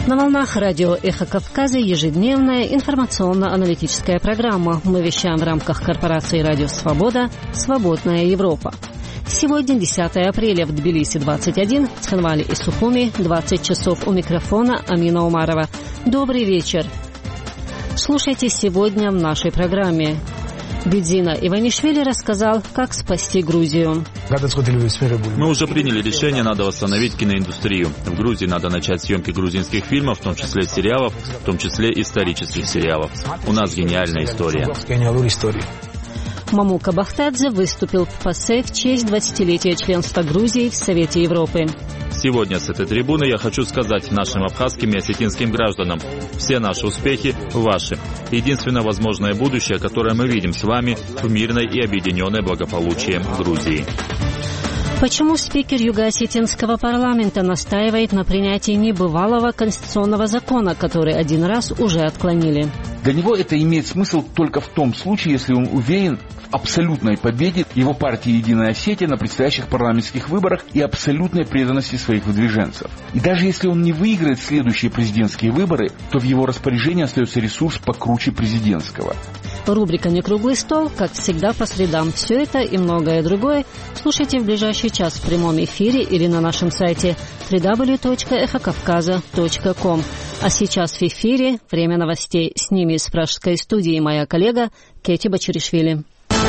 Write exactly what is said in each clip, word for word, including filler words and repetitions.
На волнах радио «Эхо Кавказа» ежедневная информационно-аналитическая программа. Мы вещаем в рамках корпорации «Радио Свобода» «Свободная Европа». Сегодня десятое апреля, в Тбилиси двадцать один, в Цхинвале и Сухуми двадцать часов. У микрофона Амина Умарова. Добрый вечер. Слушайте сегодня в нашей программе. Бедзина Иванишвили рассказал, как спасти Грузию. Мы уже приняли решение, надо восстановить киноиндустрию. В Грузии надо начать съемки грузинских фильмов, в том числе сериалов, в том числе исторических сериалов. У нас гениальная история. Мамука Бахтадзе выступил в ПАСЕ в честь двадцатилетия членства Грузии в Совете Европы. Сегодня с этой трибуны я хочу сказать нашим абхазским и осетинским гражданам: все наши успехи ваши. Единственное возможное будущее, которое мы видим с вами в мирной и объединенной благополучием Грузии. Почему спикер Юго-Осетинского парламента настаивает на принятии небывалого конституционного закона, который один раз уже отклонили? Для него это имеет смысл только в том случае, если он уверен в абсолютной победе его партии «Единая Осетия» на предстоящих парламентских выборах и абсолютной преданности своих выдвиженцев. И даже если он не выиграет следующие президентские выборы, то в его распоряжении остается ресурс покруче президентского. Рубрика «Не круглый стол», как всегда, по средам. Все это и многое другое слушайте в ближайший час в прямом эфире или на нашем сайте дабл ю дабл ю дабл ю точка эхо кавказа точка ком. А сейчас в эфире время новостей. С ними из пражской студии моя коллега Кети Бачаришвили.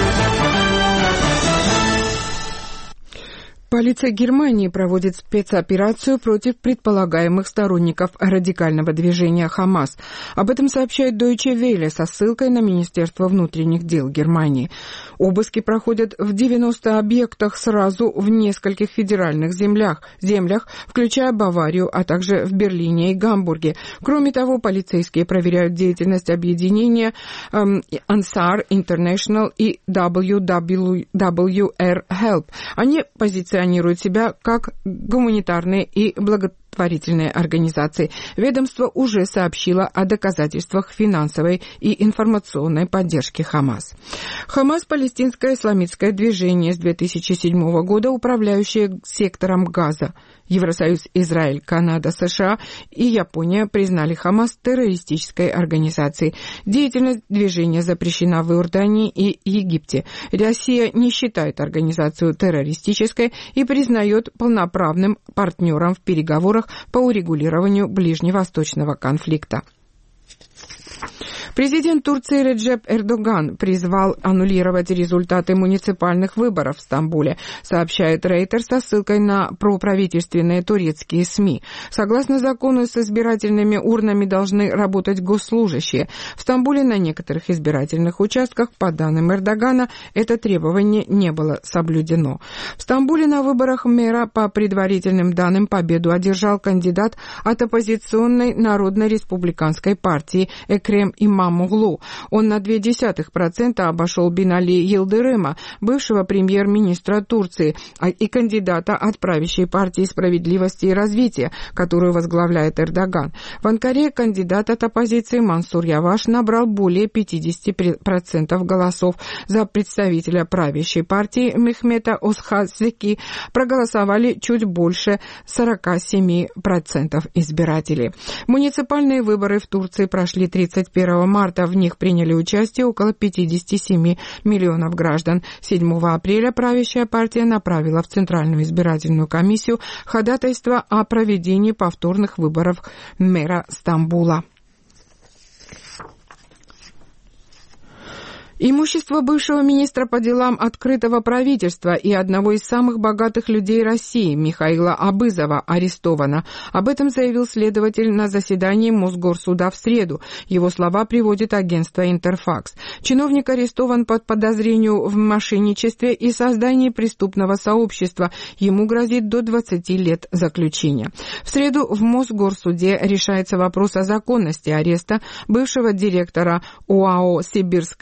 Полиция Германии проводит спецоперацию против предполагаемых сторонников радикального движения «Хамас». Об этом сообщает Deutsche Welle со ссылкой на Министерство внутренних дел Германии. Обыски проходят в девяноста объектах сразу в нескольких федеральных землях, землях, включая Баварию, а также в Берлине и Гамбурге. Кроме того, полицейские проверяют деятельность объединения эм, Ansar International и дабл ю дабл ю дабл ю ар Help. Они позиционируют себя как гуманитарные и благотворительные организации. Ведомство уже сообщило о доказательствах финансовой и информационной поддержки Хамас. Хамас – палестинское исламистское движение с две тысячи седьмого года, управляющее сектором Газа. Евросоюз, Израиль, Канада, США и Япония признали Хамас террористической организацией. Деятельность движения запрещена в Иордании и Египте. Россия не считает организацию террористической и признает полноправным партнером в переговорах по урегулированию ближневосточного конфликта. Президент Турции Реджеп Эрдоган призвал аннулировать результаты муниципальных выборов в Стамбуле, сообщает Рейтер со ссылкой на проправительственные турецкие СМИ. Согласно закону, с избирательными урнами должны работать госслужащие. В Стамбуле на некоторых избирательных участках, по данным Эрдогана, это требование не было соблюдено. В Стамбуле на выборах мэра, по предварительным данным, победу одержал кандидат от оппозиционной Народно-республиканской партии Экрем Имамоглу. Он на ноль целых две десятых процента обошел Бинали Йылдырыма, бывшего премьер-министра Турции, и кандидата от правящей партии «Справедливости и развития», которую возглавляет Эрдоган. В Анкаре кандидат от оппозиции Мансур Яваш набрал более пятьдесят процентов голосов. За представителя правящей партии Мехмета Осхазеки проголосовали чуть больше сорок семь процентов избирателей. Муниципальные выборы в Турции прошли тридцать первого марта. В них приняли участие около пятьдесят семь миллионов граждан. седьмого апреля правящая партия направила в Центральную избирательную комиссию ходатайство о проведении повторных выборов мэра Стамбула. Имущество бывшего министра по делам открытого правительства и одного из самых богатых людей России Михаила Абызова арестовано. Об этом заявил следователь на заседании Мосгорсуда в среду. Его слова приводит агентство «Интерфакс». Чиновник арестован под подозрением в мошенничестве и создании преступного сообщества. Ему грозит до двадцати лет заключения. В среду в Мосгорсуде решается вопрос о законности ареста бывшего директора ОАО «Сибирская энергетика»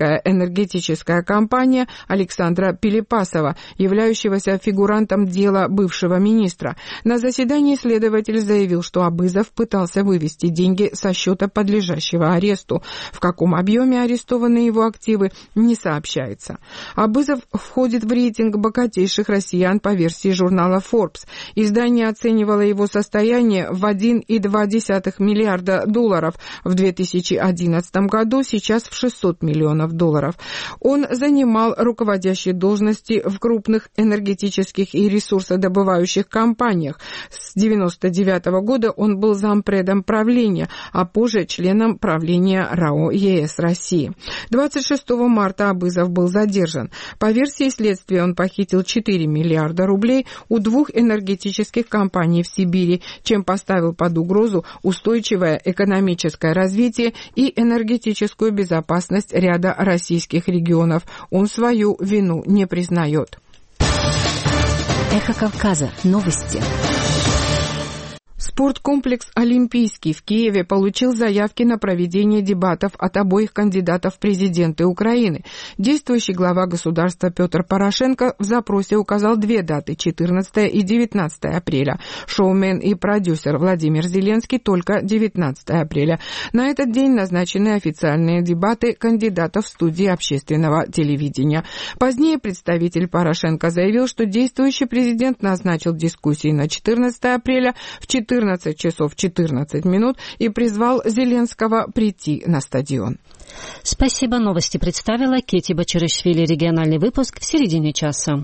энергетическая компания Александра Пилипасова, являющегося фигурантом дела бывшего министра. На заседании следователь заявил, что Абызов пытался вывести деньги со счета подлежащего аресту. В каком объеме арестованы его активы, не сообщается. Абызов входит в рейтинг богатейших россиян по версии журнала Forbes. Издание оценивало его состояние в один и два десятых миллиарда долларов в две тысячи одиннадцатом году, сейчас в шестьсот миллионов долларов. Он занимал руководящие должности в крупных энергетических и ресурсодобывающих компаниях. С девяносто девятого года он был зампредом правления, а позже членом правления РАО ЕС России. двадцать шестого марта Абызов был задержан. По версии следствия, он похитил четыре миллиарда рублей у двух энергетических компаний в Сибири, чем поставил под угрозу устойчивое экономическое развитие и энергетическую безопасность ряда российских регионов. Он свою вину не признает. Эхо Кавказа. Новости. Спорткомплекс «Олимпийский» в Киеве получил заявки на проведение дебатов от обоих кандидатов в президенты Украины. Действующий глава государства Петр Порошенко в запросе указал две даты – четырнадцатое и девятнадцатое апреля. Шоумен и продюсер Владимир Зеленский только девятнадцатое апреля. На этот день назначены официальные дебаты кандидатов в студии общественного телевидения. Позднее представитель Порошенко заявил, что действующий президент назначил дискуссии на четырнадцатое апреля в четырнадцать часов четырнадцать минут и призвал Зеленского прийти на стадион. Спасибо. Новости представила Кети Бачаришвили. Региональный выпуск в середине часа.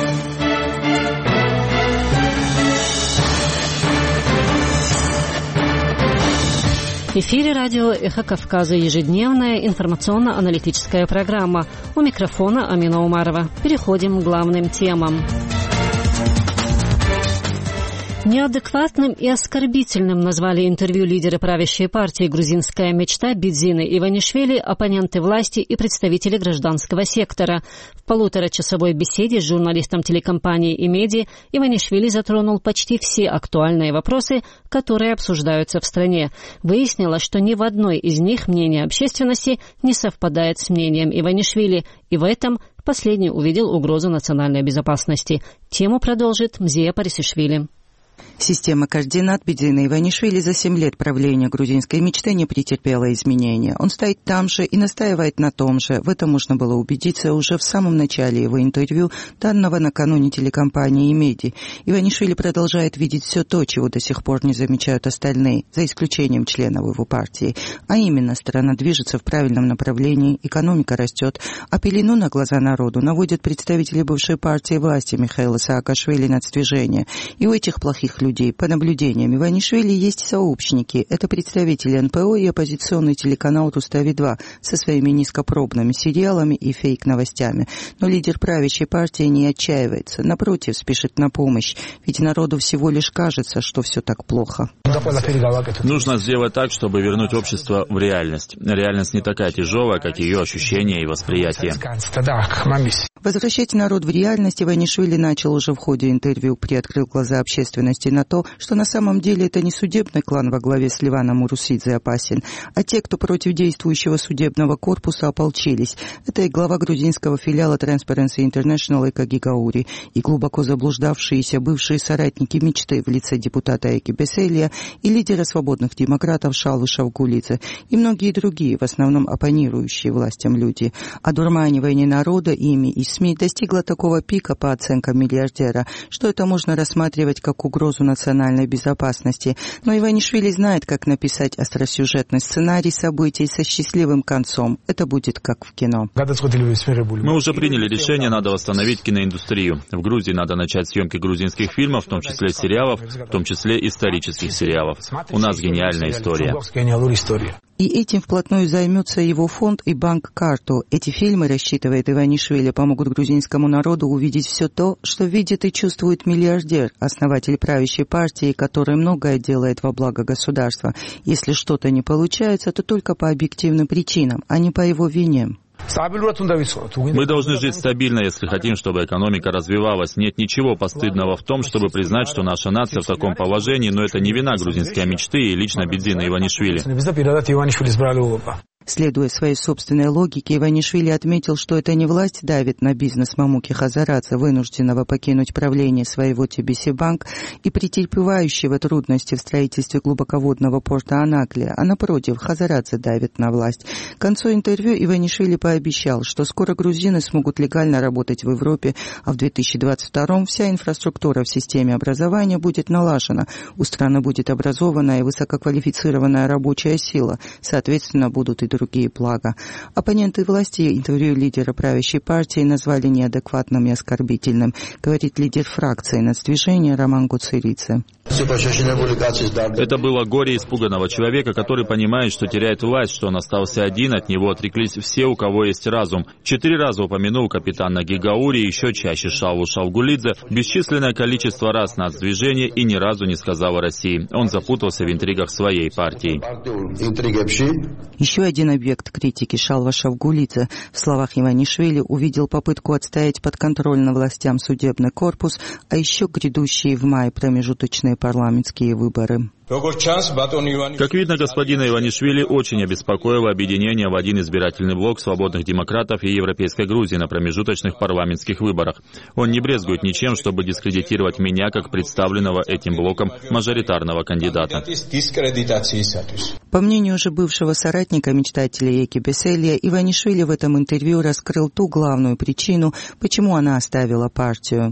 В эфире радио «Эхо Кавказа», ежедневная информационно-аналитическая программа. У микрофона Амина Умарова. Переходим к главным темам. Неадекватным и оскорбительным назвали интервью лидера правящей партии «Грузинская мечта» Бидзины Иванишвили оппоненты власти и представители гражданского сектора. В полуторачасовой беседе с журналистом телекомпании «Имеди» Иванишвили затронул почти все актуальные вопросы, которые обсуждаются в стране. Выяснилось, что ни в одной из них мнение общественности не совпадает с мнением Иванишвили, и в этом последний увидел угрозу национальной безопасности. Тему продолжит Мзия Парисишвили. Система координат Бидзины Иванишвили за семь лет правления грузинской мечты не претерпела изменения. Он стоит там же и настаивает на том же. В этом можно было убедиться уже в самом начале его интервью, данного накануне телекомпании «Имеди». Иванишвили продолжает видеть все то, чего до сих пор не замечают остальные, за исключением членов его партии. А именно, страна движется в правильном направлении, экономика растет, а пелену на глаза народу наводят представители бывшей партии власти Михаила Саакашвили нацдвижения. И у этих плохих людей, по наблюдениям Иванишвили, есть сообщники. Это представители эн пэ о и оппозиционный телеканал Рустави-два со своими низкопробными сериалами и фейк-новостями. Но лидер правящей партии не отчаивается. Напротив, спешит на помощь. Ведь народу всего лишь кажется, что все так плохо. Нужно сделать так, чтобы вернуть общество в реальность. Реальность не такая тяжелая, как ее ощущения и восприятие. Возвращать народ в реальность Иванишвили начал уже в ходе интервью, приоткрыл глаза общественности на то, что на самом деле это не судебный клан во главе с Ливаном Урусидзе опасен, а те, кто против действующего судебного корпуса ополчились. Это и глава грузинского филиала Transparency International Эка Гигаури, и глубоко заблуждавшиеся бывшие соратники мечты в лице депутата Эки Беселия и лидера свободных демократов Шалвы Шавгулидзе, и многие другие, в основном оппонирующие властям люди. Одурманивание народа ими и СМИ достигло такого пика по оценкам миллиардера, что это можно рассматривать как угрозу национальной безопасности. Но Иванишвили знает, как написать остросюжетный сценарий событий со счастливым концом. Это будет как в кино. Мы уже приняли решение, надо восстановить киноиндустрию. В Грузии надо начать съемки грузинских фильмов, в том числе сериалов, в том числе исторических сериалов. У нас гениальная история. И этим вплотную займется его фонд и банк Карту. Эти фильмы, рассчитывает Иванишвили, помогут грузинскому народу увидеть все то, что видит и чувствует миллиардер, основатель правящей партии, который многое делает во благо государства. Если что-то не получается, то только по объективным причинам, а не по его вине. Мы должны жить стабильно, если хотим, чтобы экономика развивалась. Нет ничего постыдного в том, чтобы признать, что наша нация в таком положении, но это не вина грузинской мечты и лично Бидзины Иванишвили. Следуя своей собственной логике, Иванишвили отметил, что это не власть давит на бизнес Мамуки Хазарадзе, вынужденного покинуть правление своего ти би си Bank и претерпевающего трудности в строительстве глубоководного порта Анаклия, а напротив, Хазарадзе давит на власть. К концу интервью Иванишвили пообещал, что скоро грузины смогут легально работать в Европе, а в две тысячи двадцать втором вся инфраструктура в системе образования будет налажена, у страны будет образованная и высококвалифицированная рабочая сила, соответственно, будут и другие блага. Оппоненты власти интервью лидера правящей партии назвали неадекватным и оскорбительным, говорит лидер фракции нацдвижения Роман Гуцеридзе. Это было горе испуганного человека, который понимает, что теряет власть, что он остался один, от него отреклись все, у кого есть разум. Четыре раза упомянул капитана Гигаури, еще чаще Шалву Шалгулидзе, бесчисленное количество раз нацдвижение и ни разу не сказал о России. Он запутался в интригах своей партии. Еще один объект критики Шалва Шалгулидзе в словах Иванишвили увидел попытку отстоять подконтрольно властям судебный корпус, а еще грядущие в мае промежуточные парламентские выборы. Как видно, господина Иванишвили очень обеспокоило объединение в один избирательный блок свободных демократов и Европейской Грузии на промежуточных парламентских выборах. Он не брезгует ничем, чтобы дискредитировать меня как представленного этим блоком мажоритарного кандидата. По мнению уже бывшего соратника мечтателя Еки Беселия, Иванишвили в этом интервью раскрыл ту главную причину, почему она оставила партию.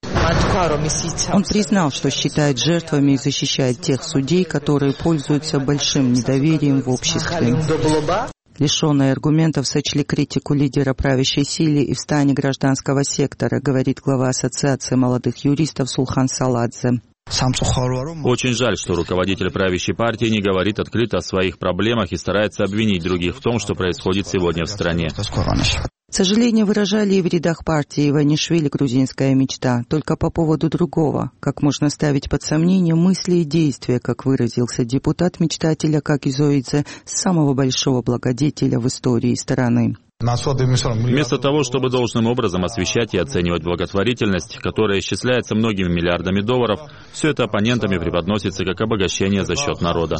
Он признал, что считает жертвами и защищает тех судей, которые пользуются большим недоверием в обществе. Лишенные аргументов сочли критику лидера правящей силы и в стане гражданского сектора, говорит глава Ассоциации молодых юристов Сулхан Саладзе. Очень жаль, что руководитель правящей партии не говорит открыто о своих проблемах и старается обвинить других в том, что происходит сегодня в стране. Сожаление выражали и в рядах партии Иванишвили «Грузинская мечта», только по поводу другого. Как можно ставить под сомнение мысли и действия, как выразился депутат-мечтателя Акаки Зоидзе, самого большого благодетеля в истории страны. Вместо того, чтобы должным образом освещать и оценивать благотворительность, которая исчисляется многими миллиардами долларов, все это оппонентами преподносится как обогащение за счет народа.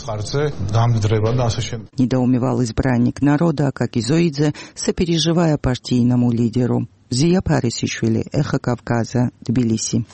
Недоумевал избранник народа Акаки Зоидзе, сопереживая партийному лидеру. Зия Парисишвили, Эхо Кавказа, Тбилиси.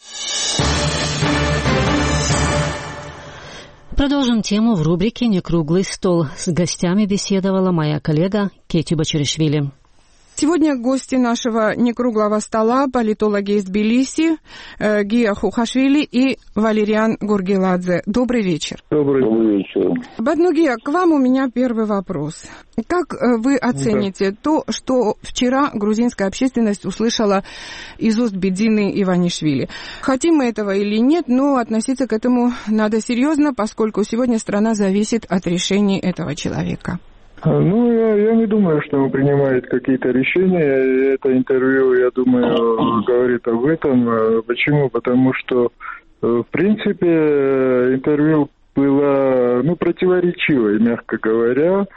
Продолжим тему в рубрике «Некруглый стол». С гостями беседовала моя коллега Кети Бачаришвили. Сегодня гости нашего некруглого стола — политологи из Тбилиси, э, Гия Хухашвили и Валериан Гургеладзе. Добрый вечер. Добрый вечер. Бадну Гия, к вам у меня первый вопрос. Как вы оцените да. то, что вчера грузинская общественность услышала из уст Бедзины Иванишвили? Хотим мы этого или нет, но относиться к этому надо серьезно, поскольку сегодня страна зависит от решений этого человека. Ну, я, я не думаю, что он принимает какие-то решения. Это интервью, я думаю, говорит об этом. Почему? Потому что, в принципе, интервью было, ну, противоречивое, мягко говоря.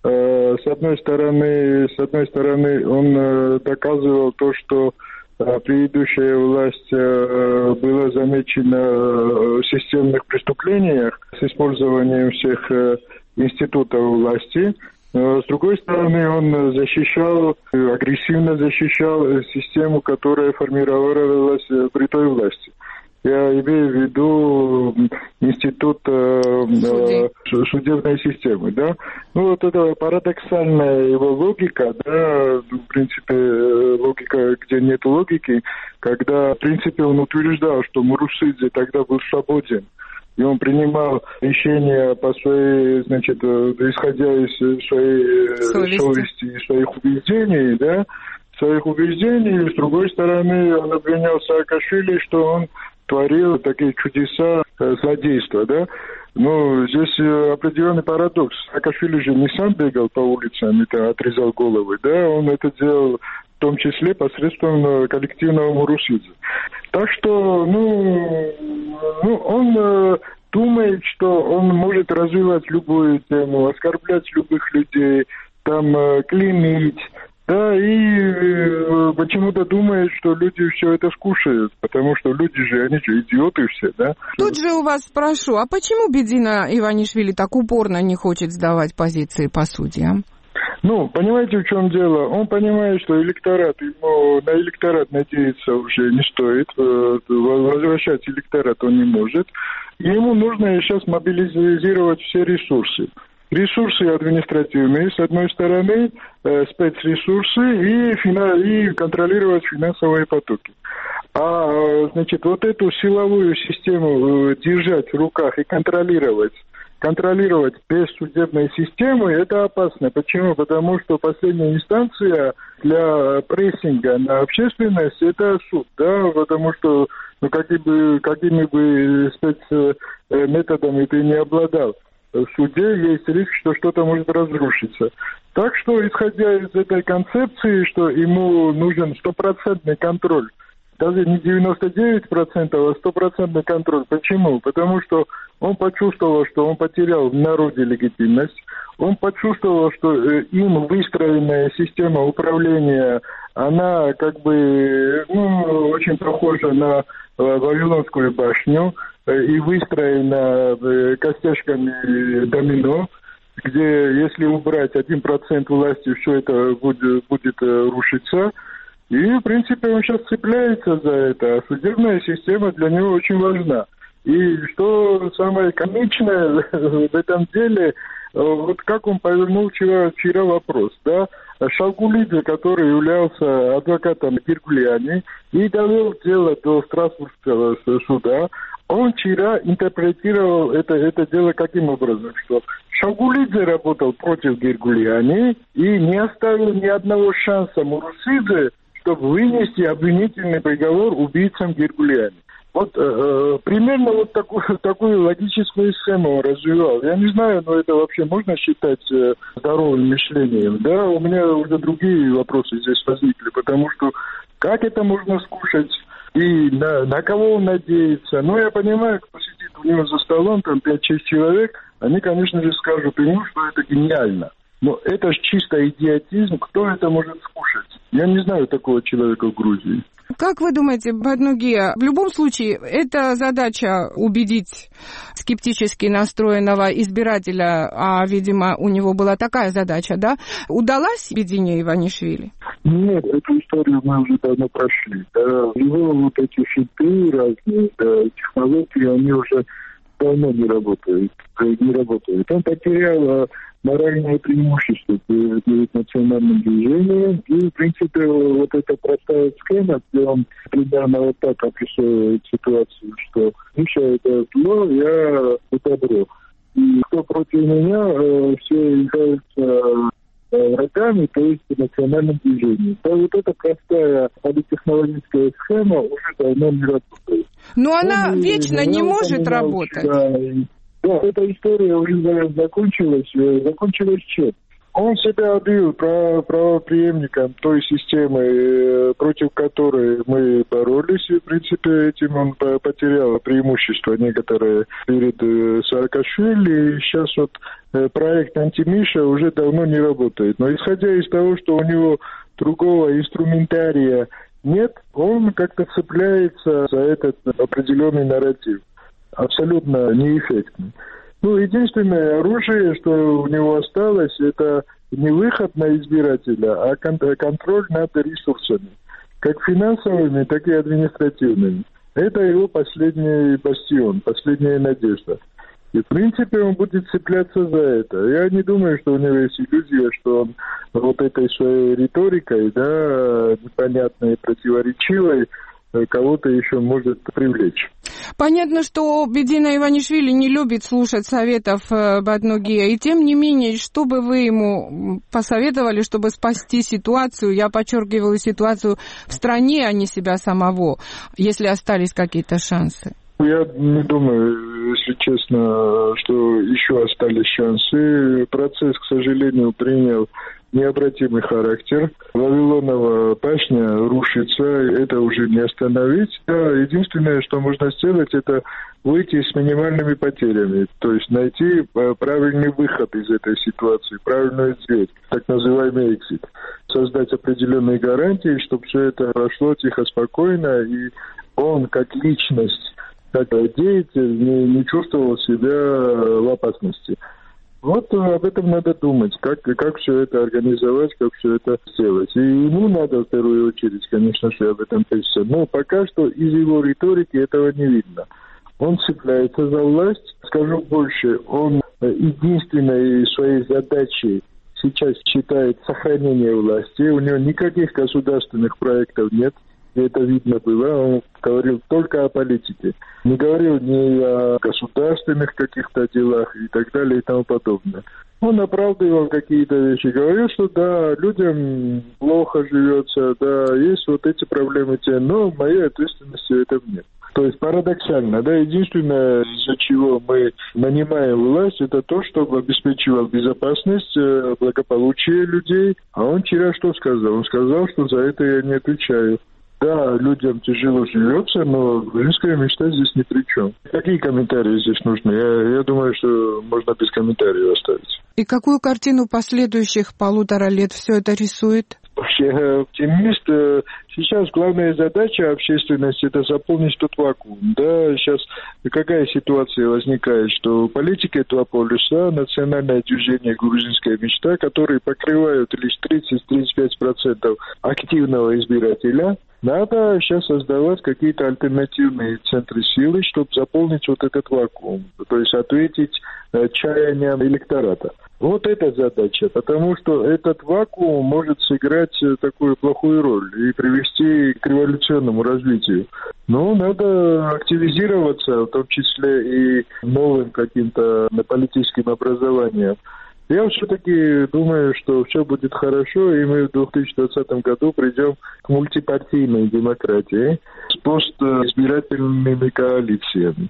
С одной стороны, с одной стороны, он доказывал то, что предыдущая власть была замечена в системных преступлениях с использованием всех институтов власти. С другой стороны, он защищал, агрессивно защищал систему, которая формировалась при той власти. Я имею в виду институт э, судебной системы, да. Ну, вот это парадоксальная его логика, да, в принципе, логика, где нет логики, когда, в принципе, он утверждал, что Мурусидзе тогда был свободен, и он принимал решения по своей, значит, исходя из своей совести, совести и своих убеждений, да, своих убеждений, и с другой стороны, он обвинял Саакашвили, что он творил такие чудеса злодейства, да. Ну, здесь определенный парадокс. Саакашвили же не сам бегал по улицам и отрезал головы, да, он это делал в том числе посредством коллективного Мурусидзе. Так что, ну, ну он э, думает, что он может развивать любую тему, оскорблять любых людей, там, э, клеймить, да, и э, почему-то думает, что люди все это скушают, потому что люди же, они же идиоты все, да. Тут же у вас спрошу, а почему Бедзина Иванишвили так упорно не хочет сдавать позиции по судьям? Ну, понимаете, в чем дело? Он понимает, что электорат, ему на электорат надеяться уже не стоит, возвращать электорат он не может. И ему нужно сейчас мобилизировать все ресурсы. Ресурсы административные, с одной стороны, э, спецресурсы и, фина- и контролировать финансовые потоки. А, значит, вот эту силовую систему э, держать в руках и контролировать, контролировать без судебной системы, это опасно. Почему? Потому что последняя инстанция для прессинга на общественность – это суд, да, потому что, ну, какими бы, какими бы спецметодами ты не обладал, в суде есть риск, что что-то может разрушиться. Так что, исходя из этой концепции, что ему нужен стопроцентный контроль, даже не девяносто девять процентов, а стопроцентный контроль. Почему? Потому что он почувствовал, что он потерял в народе легитимность, он почувствовал, что им выстроенная система управления, она как бы, ну, очень похожа на Вавилонскую башню, и выстроена костяшками домино, где если убрать один процент власти, все это будет, будет рушиться. И, в принципе, он сейчас цепляется за это. А судебная система для него очень важна. И что самое комичное в этом деле, вот как он повернул вчера, вчера вопрос, да, Шалгулидзе, который являлся адвокатом Гиргулиани и довел дело до Страсбургского суда, он вчера интерпретировал это, это дело каким образом, что Шалгулидзе работал против Гиргулиани и не оставил ни одного шанса Мурусидзе, чтобы вынести обвинительный приговор убийцам Гиргулиани. Вот э, примерно вот такую, такую логическую схему он развивал. Я не знаю, но это вообще можно считать э, здоровым мышлением. Да, у меня уже другие вопросы здесь возникли, потому что как это можно скушать и на, на кого он надеется. Ну, я понимаю, кто сидит у него за столом, там пять-шесть человек, они, конечно же, скажут ему, что это гениально. Но это же чисто идиотизм. Кто это может скушать? Я не знаю такого человека в Грузии. Как вы думаете, Баднугия, в любом случае, эта задача убедить скептически настроенного избирателя, а, видимо, у него была такая задача, да, удалась Бедине Иванишвили? Нет, эту историю мы уже давно прошли. Да. Его вот эти финты разные, да, технологии, они уже давно не работают. Не работают. Он потерял моральное преимущество перед национальным движением. И, в принципе, вот эта простая схема, где он примерно вот так описывает ситуацию, что Миша — это зло, я — это добро. И кто против меня, все являются врагами, то есть национальным движением. Да, вот эта простая политтехнологическая схема уже давно не работает. Но она он вечно не может работать. Да, да, эта история уже закончилась. Закончилась чем? Он себя объявил правопреемником той системы, против которой мы боролись, и, в принципе, этим он потерял преимущество некоторые перед Саакашвили. И сейчас вот проект «Антимиша» уже давно не работает. Но исходя из того, что у него другого инструментария нет, он как-то цепляется за этот определенный нарратив. Абсолютно неэффектный. Ну, единственное оружие, что у него осталось, это не выход на избирателя, а кон- контроль над ресурсами, как финансовыми, так и административными. Это его последний бастион, последняя надежда. И, в принципе, он будет цепляться за это. Я не думаю, что у него есть иллюзия, что он вот этой своей риторикой, да, непонятной, противоречивой, кого-то еще может привлечь. Понятно, что Бедина Иванишвили не любит слушать советов Баднугия, и тем не менее, что бы вы ему посоветовали, чтобы спасти ситуацию, я подчеркиваю ситуацию в стране, а не себя самого, если остались какие-то шансы? Я не думаю, если честно, что еще остались шансы. Процесс, к сожалению, принял необратимый характер. Вавилонова башня рушится, это уже не остановить. Да, единственное, что можно сделать, это выйти с минимальными потерями, то есть найти правильный выход из этой ситуации, правильную дверь, так называемый экзит. Создать определенные гарантии, чтобы все это прошло тихо, спокойно, и он как личность, как деятель не, не чувствовал себя в опасности. Вот об этом надо думать, как, как все это организовать, как все это сделать. И ему надо в первую очередь, конечно же, об этом писать. Но пока что из его риторики этого не видно. Он цепляется за власть. Скажу больше, он единственной своей задачей сейчас считает сохранение власти. У него никаких государственных проектов нет. И это видно было. Он говорил только о политике. Не говорил ни о государственных каких-то делах и так далее и тому подобное. Он оправдывал какие-то вещи. Говорил, что да, людям плохо живется, да, есть вот эти проблемы те, но моей ответственности в этом нет. То есть парадоксально, да, единственное, из-за чего мы нанимаем власть, это то, чтобы обеспечивал безопасность, благополучие людей. А он вчера что сказал? Он сказал, что за это я не отвечаю. Да, людям тяжело живется, но грузинская мечта здесь ни при чем. Какие комментарии здесь нужны? Я, я думаю, что можно без комментариев оставить. И какую картину последующих полутора лет все это рисует? Вообще оптимист. Сейчас главная задача общественности – это заполнить тот вакуум. Да, сейчас какая ситуация возникает, что политика два полюса, национальное движение «Грузинская мечта», которые покрывают лишь тридцать-тридцать пять процентов активного избирателя. Надо сейчас создавать какие-то альтернативные центры силы, чтобы заполнить вот этот вакуум, то есть ответить э, чаяниям электората. Вот эта задача, потому что этот вакуум может сыграть такую плохую роль и привести к революционному развитию. Но надо активизироваться, в том числе и новым каким-то политическим образованием. Я все-таки думаю, что все будет хорошо, и мы в две тысячи двадцатом году придем к мультипартийной демократии с постизбирательными коалициями.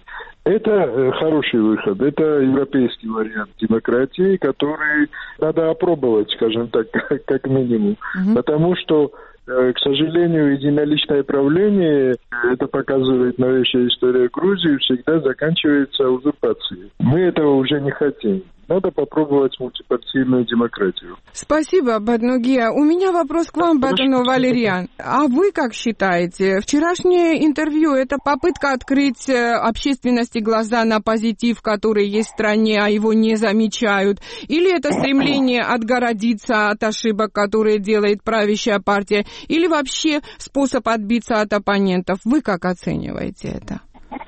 Это хороший выход, это европейский вариант демократии, который надо опробовать, скажем так, как минимум. Mm-hmm. Потому что, к сожалению, единоличное правление, это показывает новейшая история Грузии, всегда заканчивается узурпацией. Мы этого уже не хотим. Надо попробовать мультипартийную демократию. Спасибо, Баднугия. У меня вопрос к вам, Бадуну Валерьян. А вы как считаете, вчерашнее интервью – это попытка открыть общественности глаза на позитив, который есть в стране, а его не замечают? Или это стремление отгородиться от ошибок, которые делает правящая партия? Или вообще способ отбиться от оппонентов? Вы как оцениваете это?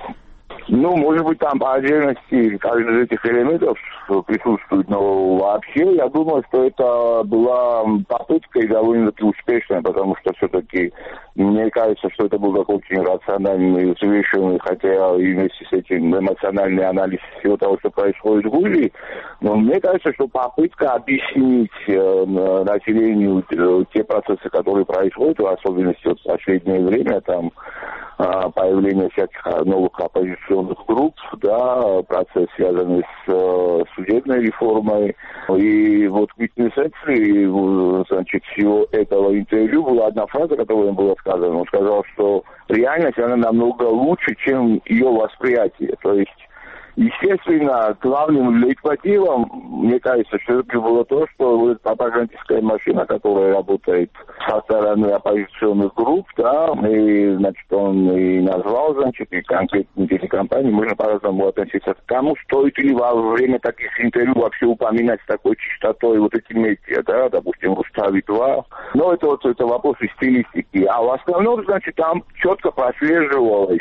Ну, может быть, там по отдельности каждый из этих элементов присутствует, но вообще я думаю, что это была попытка и довольно-таки успешная, потому что все-таки мне кажется, что это был такой очень рациональный, взвешенный, хотя и вместе с этим эмоциональный анализ всего того, что происходит в Грузии. Но мне кажется, что попытка объяснить э, населению э, те процессы, которые происходят, в особенности вот в последнее время, там, появление всяких новых оппозиционных групп, да, процесс, связанный с э, судебной реформой. И вот в квинтэссенции, значит, всего этого интервью была одна фраза, которая была сказана. Он сказал, что реальность, она намного лучше, чем ее восприятие. То есть, естественно, главным лейтмотивом, мне кажется, все-таки было то, что вот пропагандистская машина, которая работает со стороны оппозиционных групп, да, и, значит, он и назвал, значит, и конкретные телекомпании, можно по-разному относиться к тому, стоит ли во время таких интервью вообще упоминать с такой частотой вот эти медиа, да, допустим, Рустави два. Но это вот это вопросы стилистики. А в основном, значит, там четко прослеживалось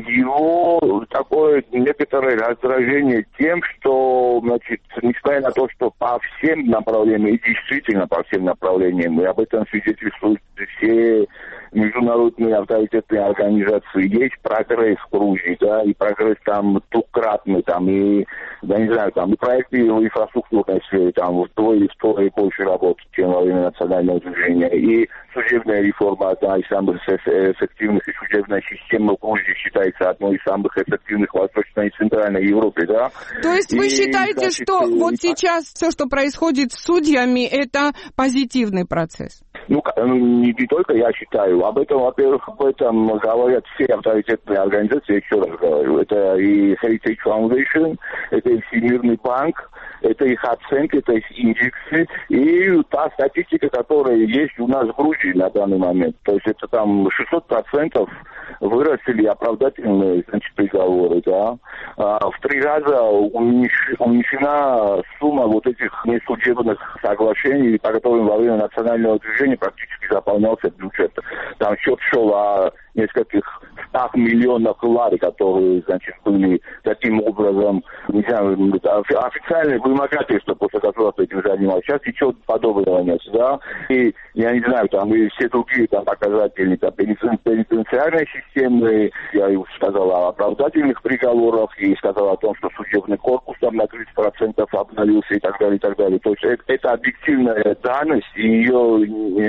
его такое некоторое раздражение тем, что, значит, несмотря на то, что по всем направлениям, и действительно по всем направлениям, и об этом свидетельствуют все международные авторитетные организации, есть прогресс в Грузии, да, и прогресс там двукратный, там, и, я не знаю, там, и проекты в инфраструктурной сфере, там, вдвое, вдвое больше работы, чем во время национального движения, и судебная реформа, одна из самых эффективных, и судебная система в Грузии считается одной из самых эффективных в Восточной и Центральной Европе, да. То есть вы и, считаете, значит, что и... вот сейчас все, что происходит с судьями, это позитивный процесс? Ну, не, не только я считаю. Об этом, во-первых, об этом говорят все авторитетные организации, я еще раз говорю. Это и Heritage Foundation, это и Всемирный банк, это их оценки, это их индексы и та статистика, которая есть у нас в Грузии на данный момент. То есть это там шестьсот процентов выросли оправдательные, значит, приговоры, да. А в три раза уменьш... уменьшена сумма вот этих несудебных соглашений, по которым во время национального движения практически заполнялся бюджет. Там счет шел о нескольких стах миллионов лари, которые, значит, были таким образом, не знаю, официальное вымогательство, после которого этим занимались. Сейчас ничего подобного нет, да. И, я не знаю, там и все другие там показатели, там, пенитенциарной системы, я сказал о оправдательных приговорах, и сказал о том, что судебный корпус там на тридцать процентов обновился и так далее, и так далее. То есть это, это объективная данность, и ее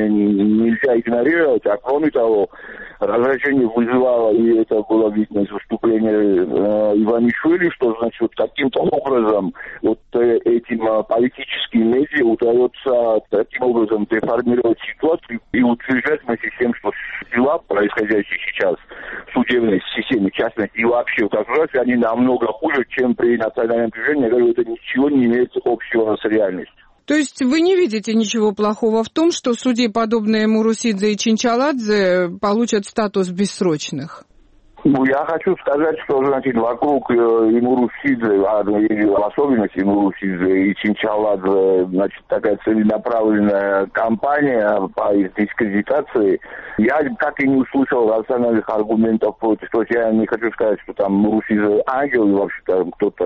нельзя игнорировать, а кроме того, раздражение вызывало, и это было видно из выступления э, Иванишвили, что, значит, вот каким-то образом вот э, этим э, политическим медиа удается таким образом деформировать ситуацию и утверждать вместе с тем, что дела, происходящие сейчас в судебной системе, в частности, и вообще в государстве, они намного хуже, чем при национальном движении. Я говорю, это ничего не имеет общего с реальностью. То есть вы не видите ничего плохого в том, что судьи, подобные Мурусидзе и Чинчаладзе, получат статус бессрочных? Ну, я хочу сказать, что, значит, вокруг э, и Мурусидзе, а, и в особенности Мурусидзе и Чинчаладзе, значит, такая целенаправленная кампания по их дискредитации. Я так и не услышал рациональных аргументов против. То есть я не хочу сказать, что там Мурусидзе ангел, и вообще-то кто-то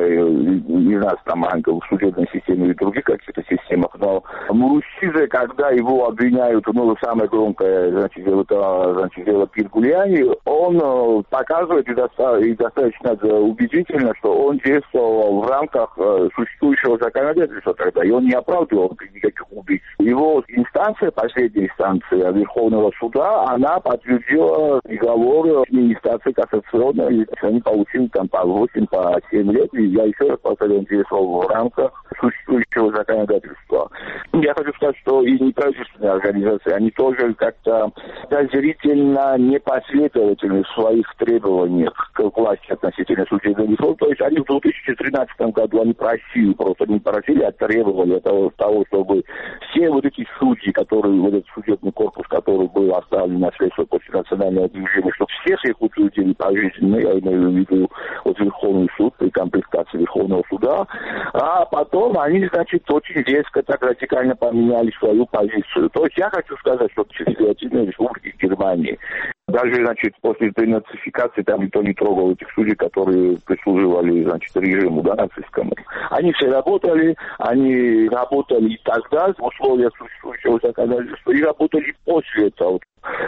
из нас там ангел в судебной системе или в других каких-то системах, но Мурусидзе, когда его обвиняют, ну, самое громкое, значит, это, значит, дело Пиргуляни, он показывает и, доста- и достаточно убедительно, что он действовал в рамках э, существующего законодательства тогда, и он не оправдывал никаких убийц. Его инстанция, последняя инстанция Верховного суда, она подтвердила приговор администрации кассационной, и они получили там по восемь, по семь лет, и я еще раз повторю, он действовал в рамках существующего законодательства. Я хочу сказать, что и неправительственные организации, они тоже как-то подозрительно непоследовательны в своих требованиях к власти относительно судебной реформы. То есть они в две тысячи тринадцатом году они просили, просто не просили, а требовали того, того, чтобы все вот эти судьи, которые, вот этот судебный корпус, который был оставлен на следствие после национального движения, чтобы всех их утвердили пожизненно, я имею в виду вот Верховный суд при комплектации Верховного суда, а потом они, значит, очень резко, так радикально поменяли свою позицию. То есть я хочу сказать, что Федеративной Республики Германии даже, значит, после денацификации там никто не трогал этих судей, которые прислуживали, значит, режиму, да, нацистскому. Они все работали, они работали и тогда в условиях существующего законодательства, и работали после этого.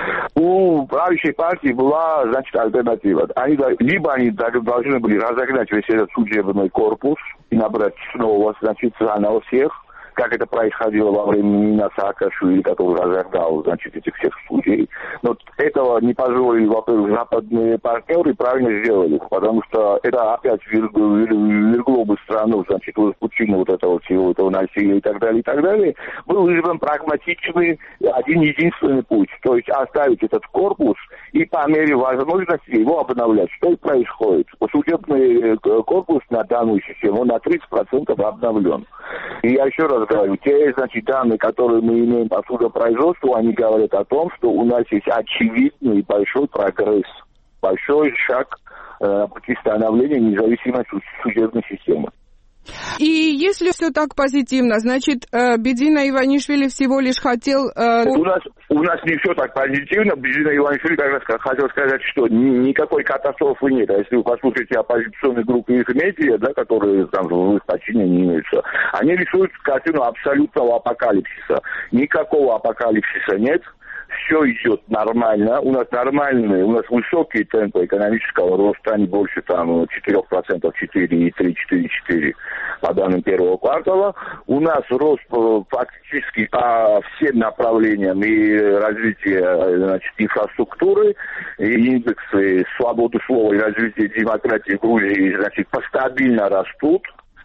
У правящей партии была, значит, альтернатива. Они, либо они должны были разогнать весь этот судебный корпус и набрать снова, значит, заново всех, как это происходило во время Нина Саакашвили, который разогнал, значит, этих всех судей. Но этого не позволили, во-первых, западные партнеры, правильно сделали, потому что это опять вергло бы страну, значит, в пучину вот этого всего, этого насилия и так далее, и так далее. Был избран прагматичный, один единственный путь, то есть оставить этот корпус и по мере возможности его обновлять. Что и происходит. Судебный корпус на данную систему на тридцать процентов обновлен. И я еще раз говорю, те, значит, данные, которые мы имеем по судопроизводству, они говорят о том, что у нас есть очевидный большой прогресс, большой шаг э, пути становления независимой судебной системы. И если все так позитивно, значит, Бедина Иванишвили всего лишь хотел... Э... У нас, у нас не все так позитивно. Бедина Иванишвили как раз хотел сказать, что ни, никакой катастрофы нет. А если вы послушаете оппозиционные группы их медиа, да, которые там в их подчинении имеются, они рисуют картину абсолютного апокалипсиса. Никакого апокалипсиса нет. Все идет нормально, у нас нормальные, у нас высокие темпы экономического роста, они больше там четыре процента, четыре и три, четыре, четыре по данным первого квартала. У нас рост фактически по всем направлениям и развитие, значит, инфраструктуры, и индексы свободы слова и развития демократии в Грузии, значит, стабильно растут.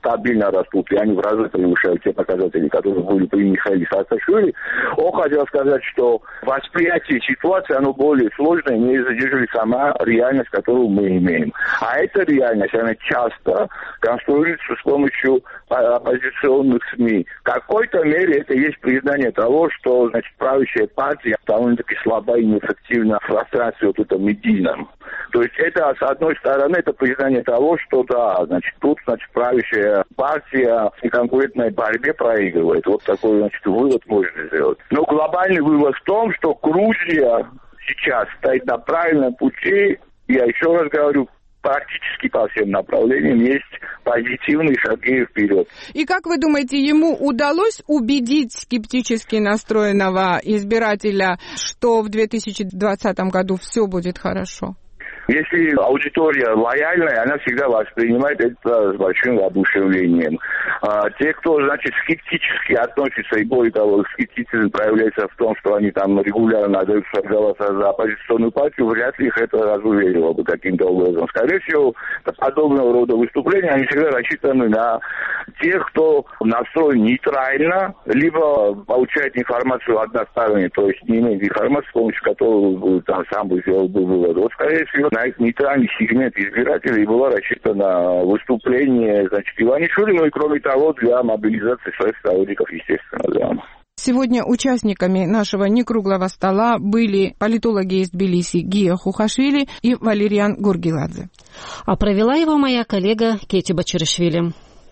стабильно растут, и они в разы превышают те показатели, которые были при Михаиле Саакашвили. Он хотел сказать, что восприятие ситуации, оно более сложное, нежели сама реальность, которую мы имеем. А эта реальность, она часто конструируется с помощью оппозиционных СМИ. В какой-то мере это есть признание того, что, значит, правящая партия довольно-таки слаба и неэффективна в пространстве вот этом медийном. То есть это, с одной стороны, это признание того, что да, значит, тут, значит, правящая партия в конкурентной борьбе проигрывает. Вот такой, значит, вывод можно сделать. Но глобальный вывод в том, что Грузия сейчас стоит на правильном пути. Я еще раз говорю, практически по всем направлениям есть позитивные шаги вперед. И как вы думаете, ему удалось убедить скептически настроенного избирателя, что в две тысячи двадцатом году все будет хорошо? Если аудитория лояльная, она всегда воспринимает это с большим воодушевлением. А те, кто, значит, скептически относится, и более того, скептицизм проявляется в том, что они там регулярно отдают голоса за оппозиционную партию, вряд ли их это разуверило бы каким-то образом. Скорее всего, подобного рода выступления, они всегда рассчитаны на тех, кто настроен нейтрально, либо получает информацию односторонне, то есть не имеет информации, с помощью которой там сам бы сделал бы вывод. Вот, скорее всего, на этот нейтральный сегмент избирателей было рассчитано выступление, значит, Иванишвили, ну и кроме того, для мобилизации своих сторонников, естественно, да. Сегодня участниками нашего некруглого стола были политологи из Тбилиси Гия Хухашвили и Валериан Гургиладзе. А провела его моя коллега Кети Бачиришвили.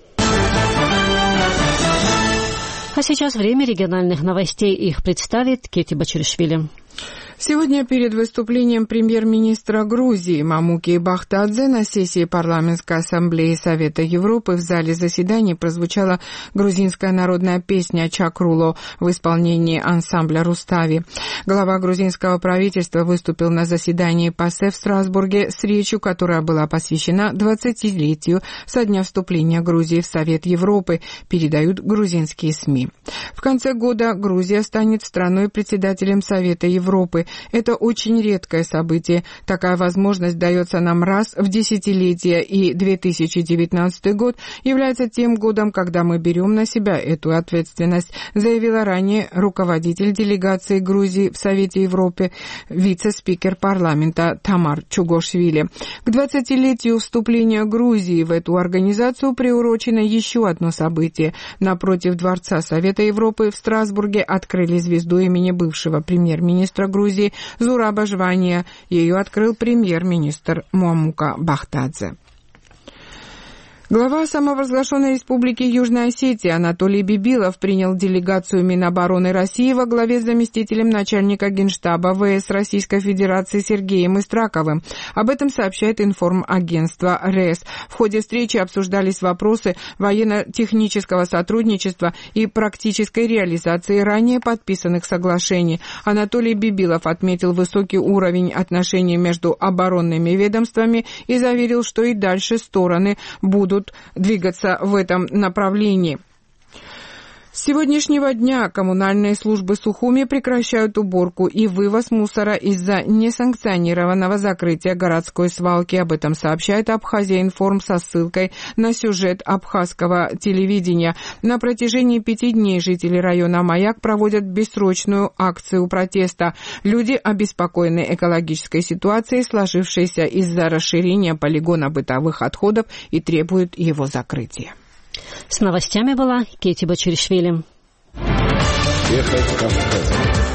А сейчас время региональных новостей. Их представит Кети Бачиришвили. Сегодня перед выступлением премьер-министра Грузии Мамуки Бахтадзе на сессии парламентской ассамблеи Совета Европы в зале заседаний прозвучала грузинская народная песня «Чакруло» в исполнении ансамбля «Рустави». Глава грузинского правительства выступил на заседании ПАСЕ в Страсбурге с речью, которая была посвящена двадцатилетию со дня вступления Грузии в Совет Европы, передают грузинские СМИ. В конце года Грузия станет страной-председателем Совета Европы. Это очень редкое событие. Такая возможность дается нам раз в десятилетие, и две тысячи девятнадцатый год является тем годом, когда мы берем на себя эту ответственность, заявила ранее руководитель делегации Грузии в Совете Европы, вице-спикер парламента Тамар Чугошвили. К двадцатилетию вступления Грузии в эту организацию приурочено еще одно событие. Напротив Дворца Совета Европы в Страсбурге открыли звезду имени бывшего премьер-министра Грузии Зураба Жвания. Ее открыл премьер-министр Мамука Бахтадзе. Глава самопровозглашенной республики Южная Осетия Анатолий Бибилов принял делегацию Минобороны России во главе с заместителем начальника Генштаба ВС Российской Федерации Сергеем Истраковым. Об этом сообщает информагентство РЭС. В ходе встречи обсуждались вопросы военно-технического сотрудничества и практической реализации ранее подписанных соглашений. Анатолий Бибилов отметил высокий уровень отношений между оборонными ведомствами и заверил, что и дальше стороны будут двигаться в этом направлении. С сегодняшнего дня коммунальные службы Сухуми прекращают уборку и вывоз мусора из-за несанкционированного закрытия городской свалки. Об этом сообщает Абхазия-Информ со ссылкой на сюжет абхазского телевидения. На протяжении пяти дней жители района Маяк проводят бессрочную акцию протеста. Люди обеспокоены экологической ситуацией, сложившейся из-за расширения полигона бытовых отходов, и требуют его закрытия. С новостями была Кети Бачиришвили. Эхо Кавказа.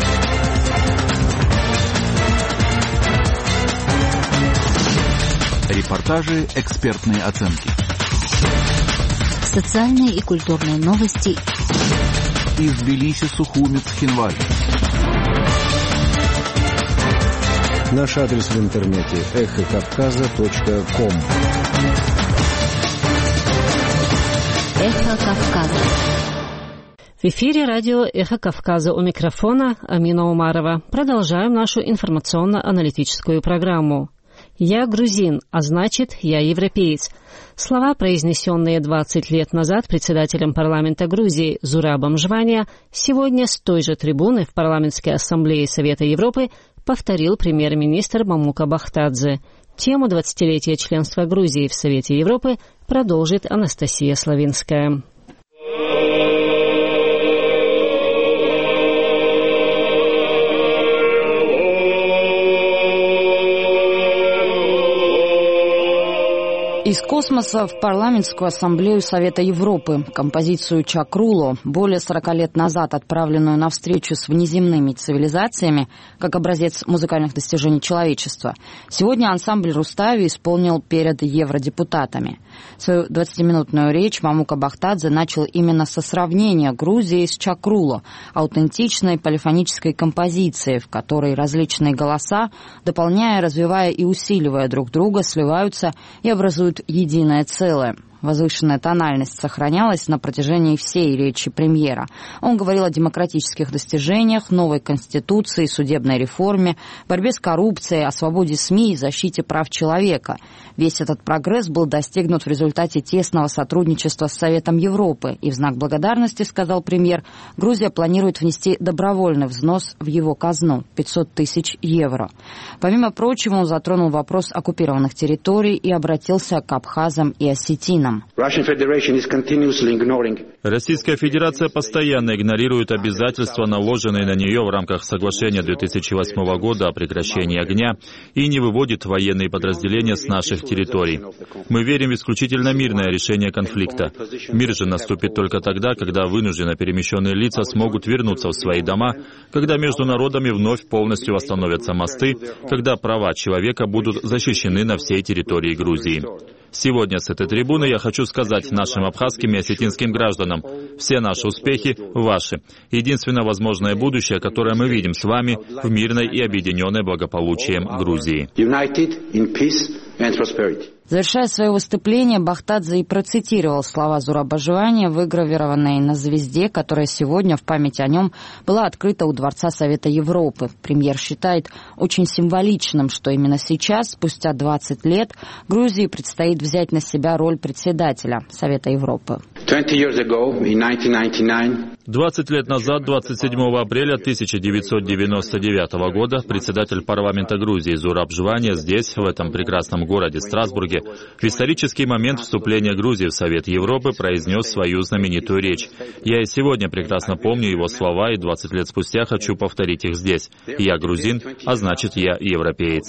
Репортажи, экспертные оценки. Социальные и культурные новости. Из Тбилиси, Сухуми, Цхинвали. Наш адрес в интернете эхо кавказа точка ком. Эхо Кавказа. В эфире радио «Эхо Кавказа», у микрофона Амина Умарова. Продолжаем нашу информационно-аналитическую программу. «Я грузин, а значит, я европеец». Слова, произнесенные двадцать лет назад председателем парламента Грузии Зурабом Жвания, сегодня с той же трибуны в парламентской ассамблее Совета Европы повторил премьер-министр Мамука Бахтадзе. Тему двадцатилетия членства Грузии в Совете Европы продолжит Анастасия Славинская. Из космоса в Парламентскую ассамблею Совета Европы композицию «Чакруло», более сорока лет назад отправленную на встречу с внеземными цивилизациями, как образец музыкальных достижений человечества, сегодня ансамбль Рустави исполнил перед евродепутатами. Свою двадцатиминутную речь Мамука Бахтадзе начал именно со сравнения Грузии с «Чакруло», аутентичной полифонической композиции, в которой различные голоса, дополняя, развивая и усиливая друг друга, сливаются и образуют единое целое. Возвышенная тональность сохранялась на протяжении всей речи премьера. Он говорил о демократических достижениях, новой конституции, судебной реформе, борьбе с коррупцией, о свободе СМИ и защите прав человека. Весь этот прогресс был достигнут в результате тесного сотрудничества с Советом Европы. И в знак благодарности, сказал премьер, Грузия планирует внести добровольный взнос в его казну – пятьсот тысяч евро. Помимо прочего, он затронул вопрос оккупированных территорий и обратился к абхазам и осетинам. Российская Федерация постоянно игнорирует обязательства, наложенные на нее в рамках соглашения две тысячи восьмого года о прекращении огня, и не выводит военные подразделения с наших территорий. Мы верим в исключительно мирное решение конфликта. Мир же наступит только тогда, когда вынужденно перемещенные лица смогут вернуться в свои дома, когда между народами вновь полностью восстановятся мосты, когда права человека будут защищены на всей территории Грузии. Сегодня с этой трибуны я хочу сказать нашим абхазским и осетинским гражданам, все наши успехи ваши. Единственное возможное будущее, которое мы видим с вами в мирной и объединенной благополучием Грузии. Завершая свое выступление, Бахтадзе и процитировал слова Зураба Жвания, выгравированные на звезде, которая сегодня в память о нем была открыта у Дворца Совета Европы. Премьер считает очень символичным, что именно сейчас, спустя двадцать лет, Грузии предстоит взять на себя роль председателя Совета Европы. двадцать лет назад, двадцать седьмого апреля тысяча девятьсот девяносто девятого года, председатель парламента Грузии Зураб Жвания здесь, в этом прекрасном городе Страсбурге, в исторический момент вступления Грузии в Совет Европы произнес свою знаменитую речь. Я и сегодня прекрасно помню его слова, и двадцать лет спустя хочу повторить их здесь. Я грузин, а значит, я европеец.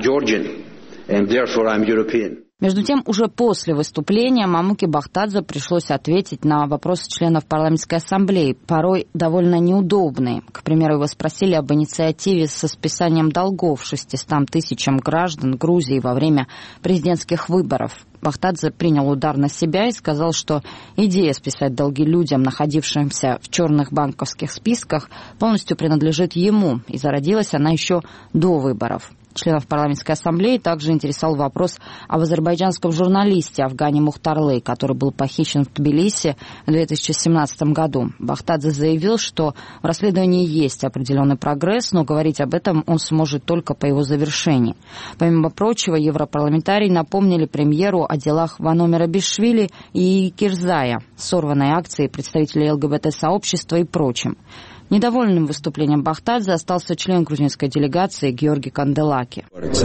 Между тем, уже после выступления Мамуке Бахтадзе пришлось ответить на вопросы членов парламентской ассамблеи, порой довольно неудобные. К примеру, его спросили об инициативе со списанием долгов шестистам тысячам граждан Грузии во время президентских выборов. Бахтадзе принял удар на себя и сказал, что идея списать долги людям, находившимся в черных банковских списках, полностью принадлежит ему, и зародилась она еще до выборов. Членов парламентской ассамблеи также интересовал вопрос об азербайджанском журналисте Афгане Мухтарлы, который был похищен в Тбилиси в две тысячи семнадцатом году. Бахтадзе заявил, что в расследовании есть определенный прогресс, но говорить об этом он сможет только по его завершении. Помимо прочего, европарламентарии напомнили премьеру о делах Вано Мерабишвили и Кирзая, сорванной акции представителей ЛГБТ-сообщества и прочим. Недовольным выступлением Бахтадзе остался член грузинской делегации Георгий Канделаки.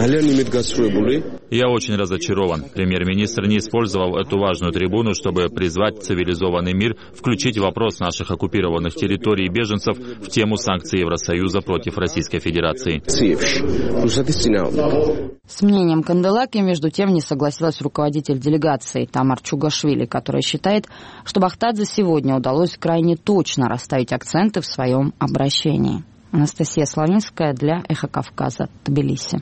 Я очень разочарован. Премьер-министр не использовал эту важную трибуну, чтобы призвать цивилизованный мир включить вопрос наших оккупированных территорий и беженцев в тему санкций Евросоюза против Российской Федерации. С мнением Канделаки, между тем, не согласилась руководитель делегации Тамар Чугашвили, которая считает, что Бахтадзе сегодня удалось крайне точно расставить акценты в своем обращении. Анастасия Славинская для «Эхо Кавказа», Тбилиси.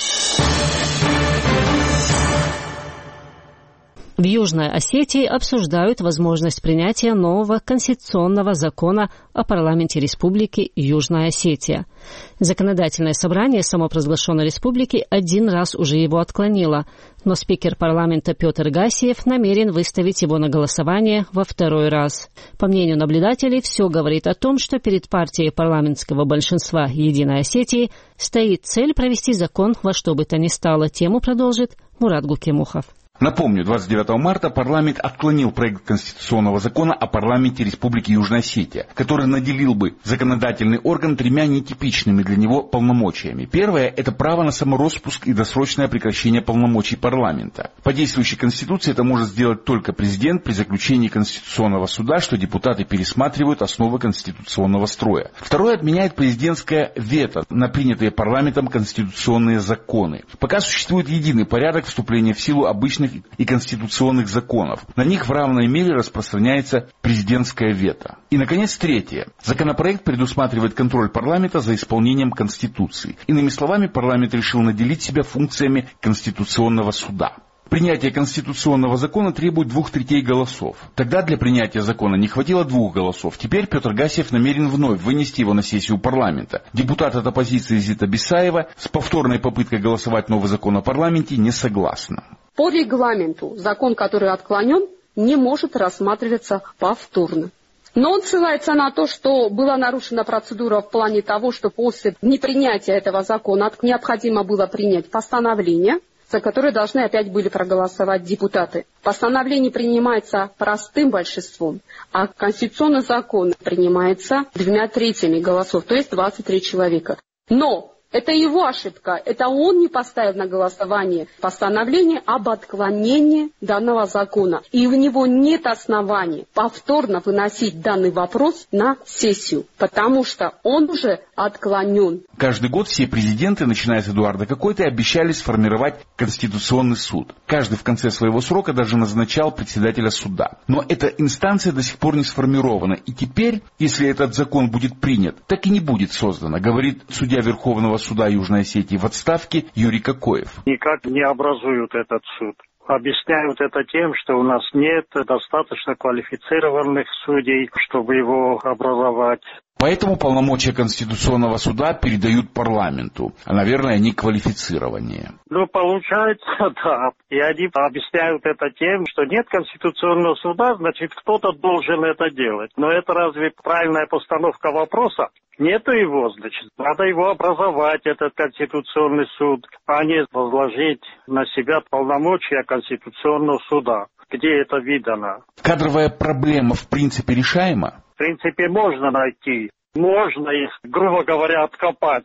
В Южной Осетии обсуждают возможность принятия нового конституционного закона о парламенте Республики Южная Осетия. Законодательное собрание самопровозглашенной республики один раз уже его отклонило, но спикер парламента Петр Гасиев намерен выставить его на голосование во второй раз. По мнению наблюдателей, все говорит о том, что перед партией парламентского большинства Единой Осетии стоит цель провести закон во что бы то ни стало. Тему продолжит Мурат Гукемухов. Напомню, двадцать девятого марта парламент отклонил проект конституционного закона о парламенте Республики Южная Осетия, который наделил бы законодательный орган тремя нетипичными для него полномочиями. Первое – это право на самороспуск и досрочное прекращение полномочий парламента. По действующей Конституции это может сделать только президент при заключении Конституционного суда, что депутаты пересматривают основы конституционного строя. Второе отменяет президентское вето на принятые парламентом конституционные законы. Пока существует единый порядок вступления в силу обычных и конституционных законов. На них в равной мере распространяется президентское вето. И, наконец, третье. Законопроект предусматривает контроль парламента за исполнением Конституции. Иными словами, парламент решил наделить себя функциями Конституционного суда. Принятие конституционного закона требует двух третей голосов. Тогда для принятия закона не хватило двух голосов. Теперь Петр Гасиев намерен вновь вынести его на сессию парламента. Депутат от оппозиции Зита Бисаева с повторной попыткой голосовать новый закон о парламенте не согласна. По регламенту закон, который отклонен, не может рассматриваться повторно. Но он ссылается на то, что была нарушена процедура в плане того, что после непринятия этого закона необходимо было принять постановление, за которые должны опять были проголосовать депутаты. Постановление принимается простым большинством, а конституционный закон принимается двумя третьими голосов, то есть двадцать три человека. Но это его ошибка, это он не поставил на голосование постановление об отклонении данного закона. И у него нет оснований повторно выносить данный вопрос на сессию, потому что он уже отклонен. Каждый год все президенты, начиная с Эдуарда Какойты, обещали сформировать Конституционный суд. Каждый в конце своего срока даже назначал председателя суда. Но эта инстанция до сих пор не сформирована. И теперь, если этот закон будет принят, так и не будет создано, говорит судья Верховного суда Южной Осетии в отставке Юрий Какоев. Никак не образуют этот суд. Объясняют это тем, что у нас нет достаточно квалифицированных судей, чтобы его образовать. Поэтому полномочия Конституционного суда передают парламенту, а, наверное, они квалифицированнее. Ну, получается, да. И они объясняют это тем, что нет Конституционного суда, значит, кто-то должен это делать. Но это разве правильная постановка вопроса? Нету его, значит, надо его образовать, этот Конституционный суд, а не возложить на себя полномочия Конституционного суда. Где это видано? Кадровая проблема в принципе решаема? В принципе, можно найти. Можно их, грубо говоря, откопать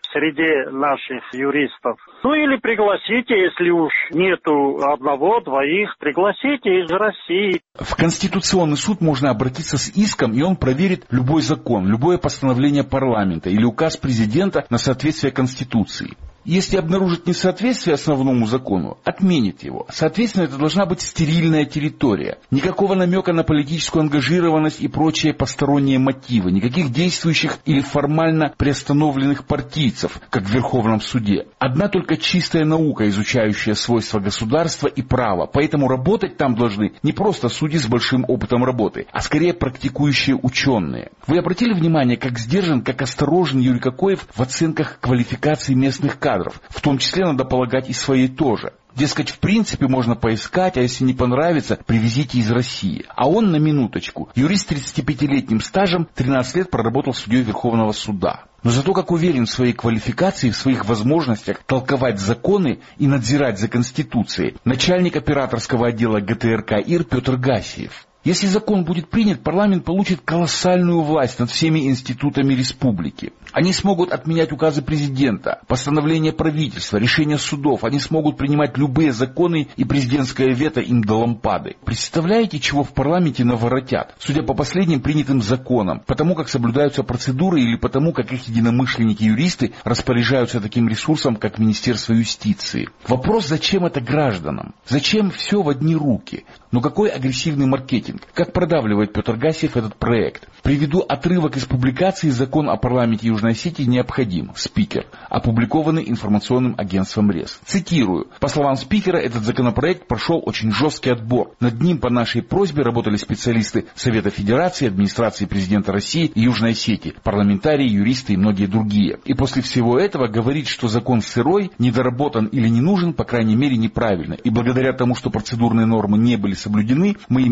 среди наших юристов. Ну или пригласите, если уж нету одного, двоих, пригласите из России. В Конституционный суд можно обратиться с иском, и он проверит любой закон, любое постановление парламента или указ президента на соответствие Конституции. Если обнаружит несоответствие основному закону, отменит его. Соответственно, это должна быть стерильная территория. Никакого намека на политическую ангажированность и прочие посторонние мотивы. Никаких действующих или формально приостановленных партийцев, как в Верховном суде. Одна только чистая наука, изучающая свойства государства и права. Поэтому работать там должны не просто судьи с большим опытом работы, а скорее практикующие ученые. Вы обратили внимание, как сдержан, как осторожен Юрий Какоев в оценках квалификации местных кадров? В том числе, надо полагать, и своей тоже. Дескать, в принципе можно поискать, а если не понравится, привезите из России. А он, на минуточку, юрист с тридцатипятилетним стажем, тринадцать лет проработал судьей Верховного суда. Но зато как уверен в своей квалификации, в своих возможностях толковать законы и надзирать за Конституцией начальник операторского отдела ГТРК ИР Петр Гасиев. Если закон будет принят, парламент получит колоссальную власть над всеми институтами республики. Они смогут отменять указы президента, постановления правительства, решения судов. Они смогут принимать любые законы, и президентское вето им до лампады. Представляете, чего в парламенте наворотят? Судя по последним принятым законам, потому как соблюдаются процедуры или потому как их единомышленники-юристы распоряжаются таким ресурсом, как Министерство юстиции. Вопрос, зачем это гражданам? Зачем все в одни руки? Но какой агрессивный маркетинг? Как продавливает Петр Гасиев этот проект? Приведу отрывок из публикации «Закон о парламенте Южной Осетии необходим. Спикер», опубликованный информационным агентством РЕС. Цитирую. По словам спикера, этот законопроект прошел очень жесткий отбор. Над ним по нашей просьбе работали специалисты Совета Федерации, администрации президента России и Южной Осетии, парламентарии, юристы и многие другие. И после всего этого говорить, что закон сырой, недоработан или не нужен, по крайней мере, неправильно. И благодаря тому, что процедурные нормы не были соблюдены, мы имеем полное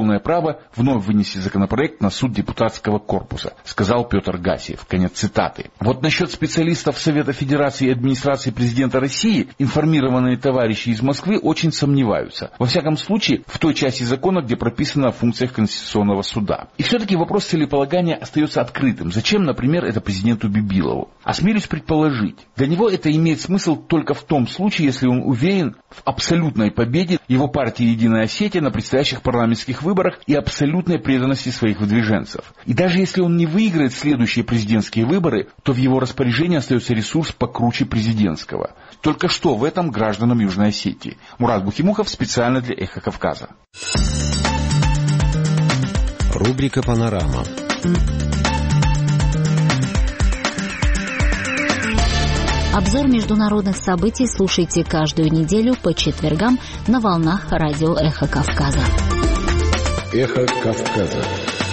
конституционное право вновь вынести законопроект на суд депутатского корпуса, сказал Петр Гасиев. Конец цитаты. Вот насчет специалистов Совета Федерации и администрации президента России информированные товарищи из Москвы очень сомневаются. Во всяком случае, в той части закона, где прописано о функциях Конституционного суда. И все-таки вопрос целеполагания остается открытым. Зачем, например, это президенту Бибилову? Осмелюсь предположить, для него это имеет смысл только в том случае, если он уверен в абсолютной победе его партии «Единая Осетия» на предстоящих парламентских выборах и абсолютной преданности своих выдвиженцев. И даже если он не выиграет следующие президентские выборы, то в его распоряжении остается ресурс покруче президентского. Только что в этом гражданам Южной Осетии. Мурат Бухимухов специально для «Эхо Кавказа». Рубрика «Панорама». Обзор международных событий слушайте каждую неделю по четвергам на волнах радио «Эхо Кавказа». «Эхо Кавказа».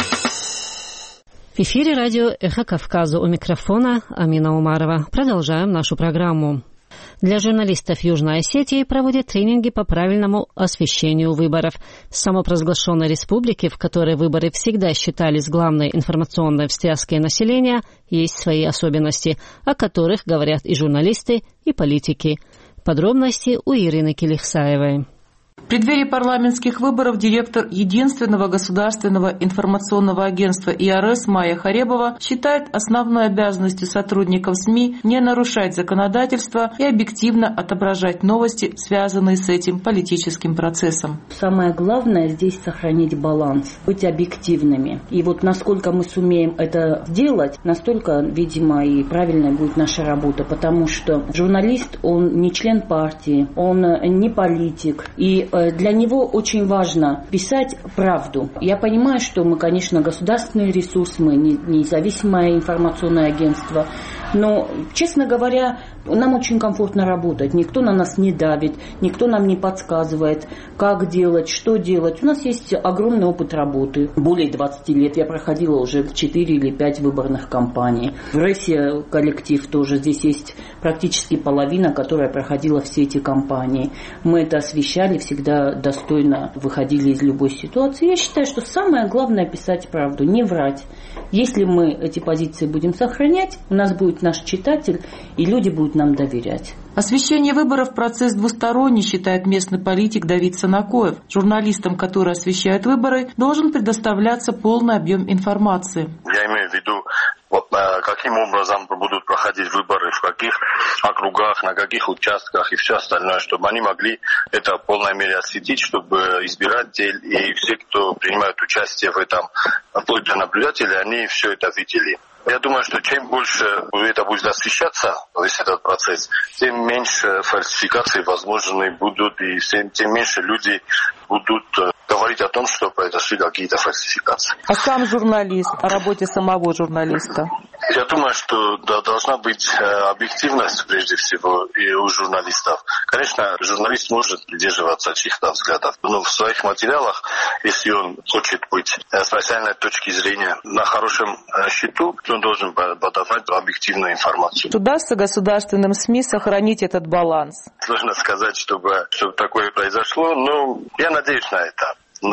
В эфире радио «Эхо Кавказа», у микрофона Амина Умарова. Продолжаем нашу программу. Для журналистов Южной Осетии проводят тренинги по правильному освещению выборов. В самопровозглашенной республике, в которой выборы всегда считались главной информационной встряской населения, есть свои особенности, о которых говорят и журналисты, и политики. Подробности у Ирины Келихсаевой. В преддверии парламентских выборов директор единственного государственного информационного агентства И Р С Майя Харебова считает основной обязанностью сотрудников СМИ не нарушать законодательство и объективно отображать новости, связанные с этим политическим процессом. Самое главное здесь сохранить баланс, быть объективными. И вот насколько мы сумеем это сделать, настолько, видимо, и правильной будет наша работа, потому что журналист, он не член партии, он не политик, и для него очень важно писать правду. Я понимаю, что мы, конечно, государственный ресурс, мы независимое информационное агентство, но, честно говоря, нам очень комфортно работать. Никто на нас не давит, никто нам не подсказывает, как делать, что делать. У нас есть огромный опыт работы. Более двадцати лет я проходила уже в четыре или пять выборных кампаний. В РЭСе коллектив тоже. Здесь есть практически половина, которая проходила все эти кампании. Мы это освещали, всегда достойно выходили из любой ситуации. Я считаю, что самое главное писать правду, не врать. Если мы эти позиции будем сохранять, у нас будет наш читатель, и люди будут нам доверять. Освещение выборов – процесс двусторонний, считает местный политик Давид Санакоев. Журналистам, которые освещают выборы, должен предоставляться полный объем информации. Я имею в виду, вот, каким образом будут проходить выборы, в каких округах, на каких участках и все остальное, чтобы они могли это в полной мере осветить, чтобы избиратели и все, кто принимает участие в этом, вплоть до наблюдателей, они все это видели. Я думаю, что чем больше это будет освещаться, весь этот процесс, тем меньше фальсификаций возможны будут, и тем меньше люди будут говорить о том, что произошли какие-то фальсификации. А сам журналист, о работе самого журналиста? Я думаю, что да, должна быть объективность прежде всего и у журналистов. Конечно, журналист может придерживаться чьих-то взглядов, но в своих материалах, если он хочет быть с профессиональной точки зрения на хорошем счету, он должен подавать объективную информацию. Удастся государственным СМИ сохранить этот баланс? Сложно сказать, чтобы, чтобы такое произошло, но я надеюсь на это.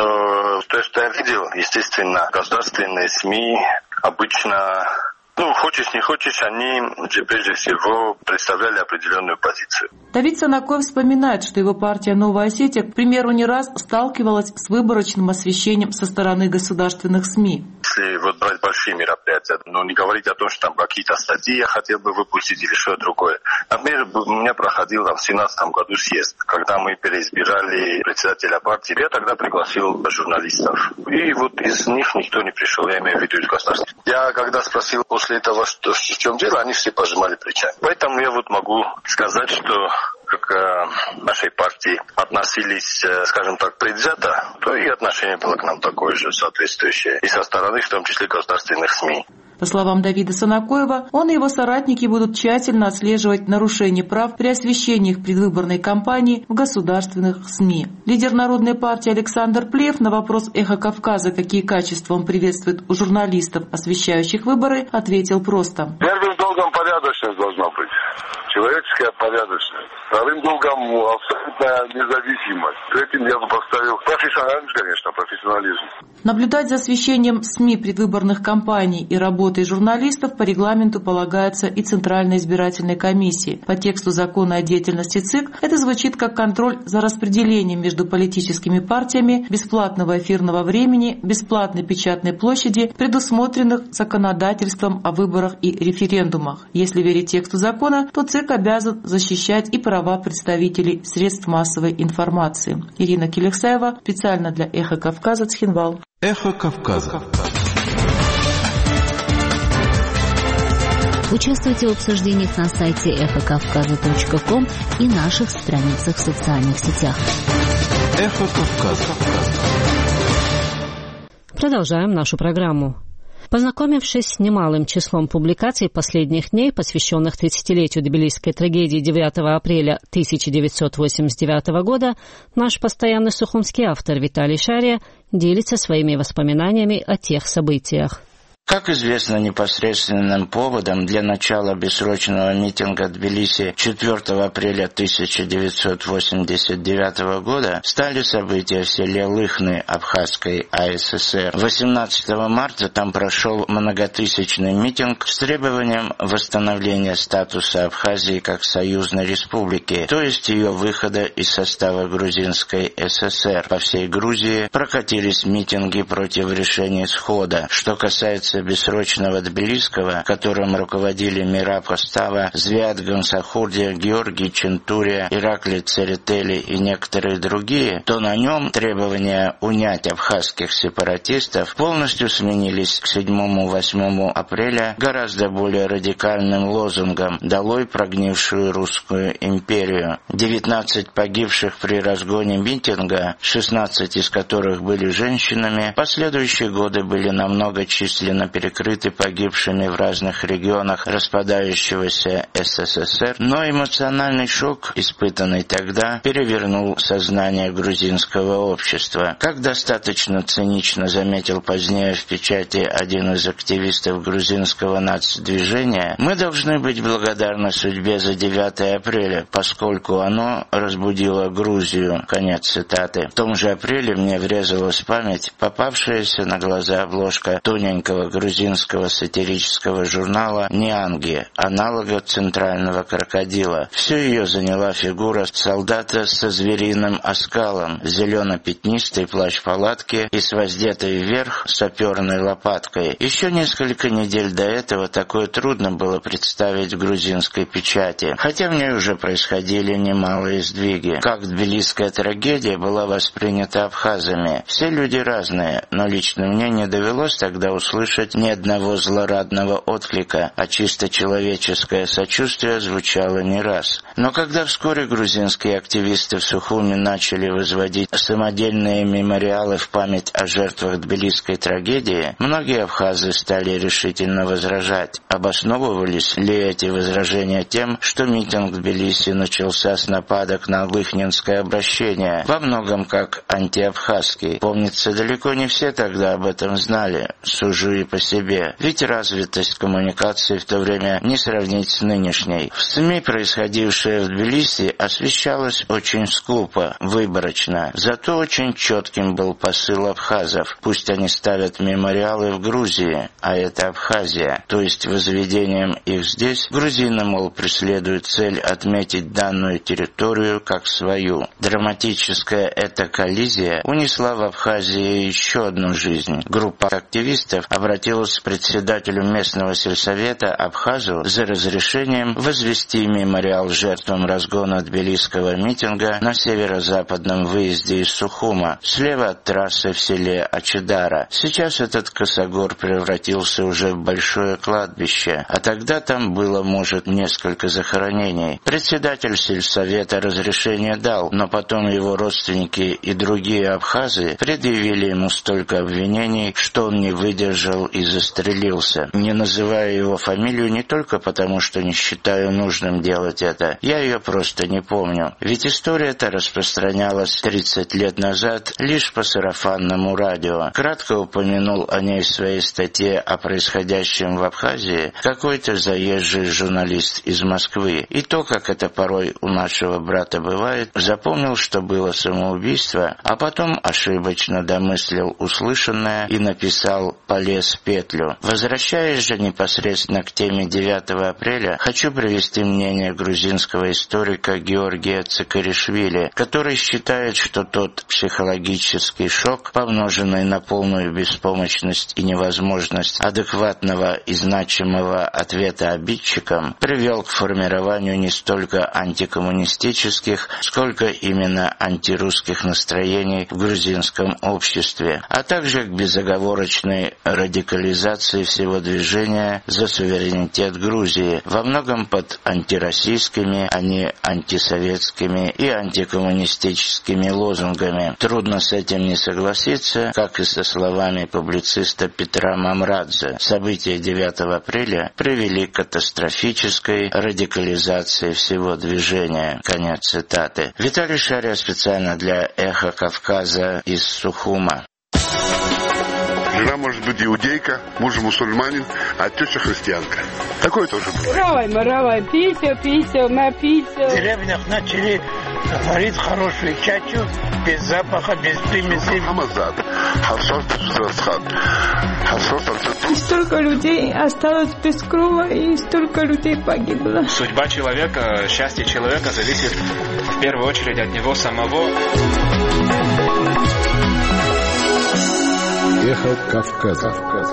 Но то, что я видел, естественно, государственные СМИ обычно... Ну, хочешь, не хочешь, они прежде всего представляли определенную позицию. Давид Санакоев вспоминает, что его партия «Новая Осетия», к примеру, не раз сталкивалась с выборочным освещением со стороны государственных СМИ. Если вот брать большие мероприятия, но не говорить о том, что там какие-то статьи я хотел бы выпустить или что-то другое. Например, у меня проходил там, в семнадцатом году съезд, когда мы переизбирали председателя партии. Я тогда пригласил журналистов. И вот из них никто не пришел, я имею в виду из государства. Я когда спросил после этого, что, в чем дело, они все пожимали плечами. Поэтому я вот могу сказать, что как э, нашей партии относились, э, скажем так, предвзято, то и отношение было к нам такое же соответствующее. И со стороны, в том числе, государственных СМИ. По словам Давида Санакоева, он и его соратники будут тщательно отслеживать нарушения прав при освещении их предвыборной кампании в государственных СМИ. Лидер Народной партии Александр Плеев на вопрос «Эхо Кавказа», какие качества он приветствует у журналистов, освещающих выборы, ответил просто. Первым долгом порядочность должна быть. человеческая порядочность. Вторым долгом абсолютная независимость. Третьим я бы поставил профессионализм, конечно, профессионализм. Наблюдать за освещением СМИ предвыборных кампаний и работой журналистов по регламенту полагается и Центральной избирательной комиссии. По тексту закона о деятельности ЦИК это звучит как контроль за распределением между политическими партиями бесплатного эфирного времени, бесплатной печатной площади, предусмотренных законодательством о выборах и референдумах. Если верить тексту закона, то ЦИК обязан защищать и права представителей средств массовой информации. Ирина Келексаева, специально для «Эхо Кавказа», Цхинвал. «Эхо Кавказа». Участвуйте в обсуждениях на сайте эхо кавказа точка ком и наших страницах в социальных сетях. «Эхо Кавказа». Продолжаем нашу программу. Познакомившись с немалым числом публикаций последних дней, посвященных тридцатилетию тбилисской трагедии девятого апреля тысяча девятьсот восемьдесят девятого года, наш постоянный сухумский автор Виталий Шария делится своими воспоминаниями о тех событиях. Как известно, непосредственным поводом для начала бессрочного митинга в Тбилиси четвёртого апреля тысяча девятьсот восемьдесят девятого года стали события в селе Лыхны Абхазской АССР. восемнадцатого марта там прошел многотысячный митинг с требованием восстановления статуса Абхазии как союзной республики, то есть ее выхода из состава Грузинской ССР. По всей Грузии прокатились митинги против решения исхода. Что касается бессрочного Тбилисского, которым руководили Мираб Остава, Звиат Гансахурдия, Георгий Чентурия, Ираклий Церетели и некоторые другие, то на нем требования унять абхазских сепаратистов полностью сменились к седьмому-восьмому апреля гораздо более радикальным лозунгом «Долой прогнившую русскую империю». девятнадцать погибших при разгоне митинга, шестнадцать из которых были женщинами, в последующие годы были намного численно перекрыты погибшими в разных регионах распадающегося СССР, но эмоциональный шок, испытанный тогда, перевернул сознание грузинского общества. Как достаточно цинично заметил позднее в печати один из активистов грузинского нацдвижения, мы должны быть благодарны судьбе за девятое апреля, поскольку оно разбудило Грузию. Конец цитаты. В том же апреле мне врезалась в память попавшаяся на глаза обложка тоненького грузинского сатирического журнала «Нианги», аналога центрального крокодила. Всю ее заняла фигура солдата со звериным оскалом, зелено-пятнистый плащ палатки и с воздетой вверх саперной лопаткой. Еще несколько недель до этого такое трудно было представить в грузинской печати, хотя в ней уже происходили немалые сдвиги. Как тбилисская трагедия была воспринята абхазами. Все люди разные, но лично мне не довелось тогда услышать ни одного злорадного отклика, а чисто человеческое сочувствие звучало не раз. Но когда вскоре грузинские активисты в Сухуми начали возводить самодельные мемориалы в память о жертвах тбилисской трагедии, многие абхазы стали решительно возражать. Обосновывались ли эти возражения тем, что митинг в Тбилиси начался с нападок на лыхнинское обращение, во многом как антиабхазский? Помнится, далеко не все тогда об этом знали, сужу и по себе, ведь развитость коммуникации в то время не сравнить с нынешней. В СМИ происходившее в Тбилиси освещалось очень скупо, выборочно, зато очень четким был посыл абхазов. Пусть они ставят мемориалы в Грузии, а это Абхазия, то есть возведением их здесь грузины, мол, преследуют цель отметить данную территорию как свою. Драматическая эта коллизия унесла в Абхазии еще одну жизнь. Группа активистов обратилась к председателю местного сельсовета Абхазу за разрешением возвести мемориал жертвам разгона тбилисского митинга на северо-западном выезде из Сухума, слева от трассы в селе Ачидара. Сейчас этот косогор превратился уже в большое кладбище, а тогда там было, может, несколько захоронений. Председатель сельсовета разрешение дал, но потом его родственники и другие абхазы предъявили ему столько обвинений, что он не выдержал и застрелился. Не называю его фамилию не только потому, что не считаю нужным делать это. Я ее просто не помню. Ведь история-то распространялась тридцать лет назад лишь по сарафанному радио. Кратко упомянул о ней в своей статье о происходящем в Абхазии какой-то заезжий журналист из Москвы. И то, как это порой у нашего брата бывает, запомнил, что было самоубийство, а потом ошибочно домыслил услышанное и написал «полез в петлю». Возвращаясь же непосредственно к теме девятого апреля, хочу привести мнение грузинского историка Георгия Цикаришвили, который считает, что тот психологический шок, помноженный на полную беспомощность и невозможность адекватного и значимого ответа обидчикам, привел к формированию не столько антикоммунистических, сколько именно антирусских настроений в грузинском обществе, а также к безоговорочной радикализации всего движения за суверенитет Грузии, во многом под антироссийскими, а не антисоветскими и антикоммунистическими лозунгами. Трудно с этим не согласиться, как и со словами публициста Петра Мамрадзе. События девятого апреля привели к катастрофической радикализации всего движения. Конец цитаты. Виталий Шария специально для «Эхо Кавказа» из Сухума. Жена может быть иудейка, муж мусульманин, а теща христианка. Такое тоже бывает. Равай, маравай, пися, пися, напися. В деревнях начали варить хорошую чачу, без запаха, без примесей. Хамазад, харсос, харсос, харсос. Столько людей осталось без крова, и столько людей погибло. Судьба человека, счастье человека зависит в первую очередь от него самого. Эхо Кавказа.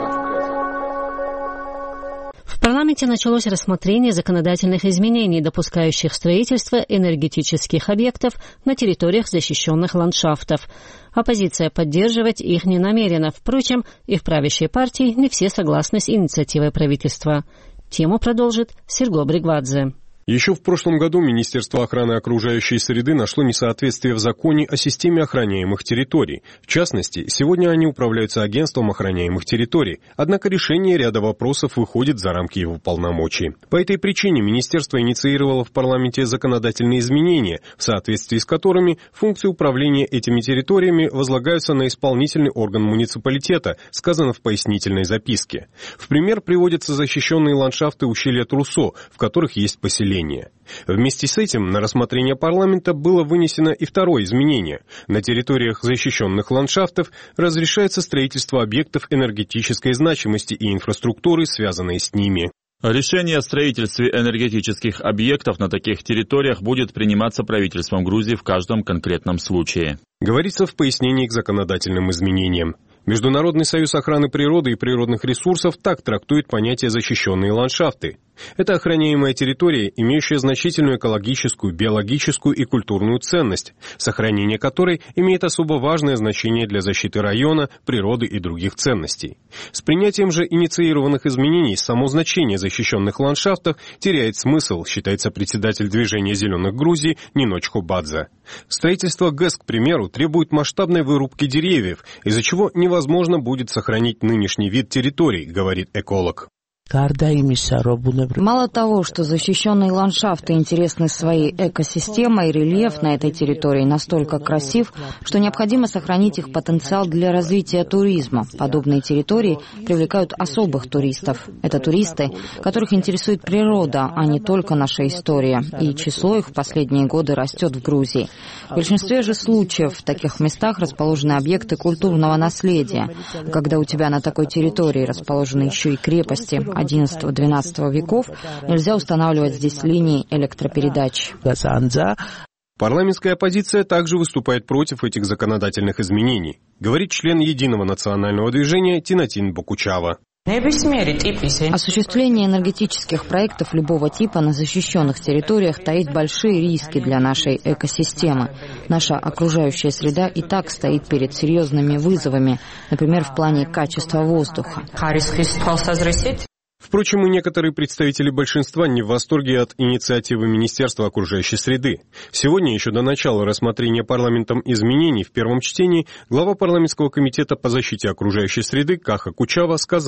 В парламенте началось рассмотрение законодательных изменений, допускающих строительство энергетических объектов на территориях защищенных ландшафтов. Оппозиция поддерживать их не намерена. Впрочем, и в правящей партии не все согласны с инициативой правительства. Тему продолжит Серго Бригвадзе. Еще в прошлом году Министерство охраны окружающей среды нашло несоответствие в законе о системе охраняемых территорий. В частности, сегодня они управляются агентством охраняемых территорий, однако решение ряда вопросов выходит за рамки его полномочий. По этой причине Министерство инициировало в парламенте законодательные изменения, в соответствии с которыми функции управления этими территориями возлагаются на исполнительный орган муниципалитета, сказано в пояснительной записке. В пример приводятся защищенные ландшафты ущелья Трусо, в которых есть поселения. Вместе с этим на рассмотрение парламента было вынесено и второе изменение. На территориях защищенных ландшафтов разрешается строительство объектов энергетической значимости и инфраструктуры, связанной с ними. Решение о строительстве энергетических объектов на таких территориях будет приниматься правительством Грузии в каждом конкретном случае. Говорится в пояснении к законодательным изменениям. Международный союз охраны природы и природных ресурсов так трактует понятие «защищенные ландшафты». Это охраняемая территория, имеющая значительную экологическую, биологическую и культурную ценность, сохранение которой имеет особо важное значение для защиты района, природы и других ценностей. С принятием же инициированных изменений само значение защищенных ландшафтов теряет смысл, считается председатель движения «Зеленых Грузии» Ниночко Бадзе. Строительство ГЭС, к примеру, требует масштабной вырубки деревьев, из-за чего невозможно будет сохранить нынешний вид территорий, говорит эколог. Мало того, что защищенные ландшафты интересны своей экосистемой, рельеф на этой территории настолько красив, что необходимо сохранить их потенциал для развития туризма. Подобные территории привлекают особых туристов. Это туристы, которых интересует природа, а не только наша история. И число их в последние годы растет в Грузии. В большинстве же случаев в таких местах расположены объекты культурного наследия. Когда у тебя на такой территории расположены еще и крепости одиннадцатого-двенадцатого веков, нельзя устанавливать здесь линии электропередач. Парламентская оппозиция также выступает против этих законодательных изменений, говорит член Единого национального движения Тинатин Бокучава. Осуществление энергетических проектов любого типа на защищенных территориях таит большие риски для нашей экосистемы. Наша окружающая среда и так стоит перед серьезными вызовами, например, в плане качества воздуха. Впрочем, и некоторые представители большинства не в восторге от инициативы Министерства окружающей среды. Сегодня, еще до начала рассмотрения парламентом изменений в первом чтении, глава парламентского комитета по защите окружающей среды Каха Кучава сказал: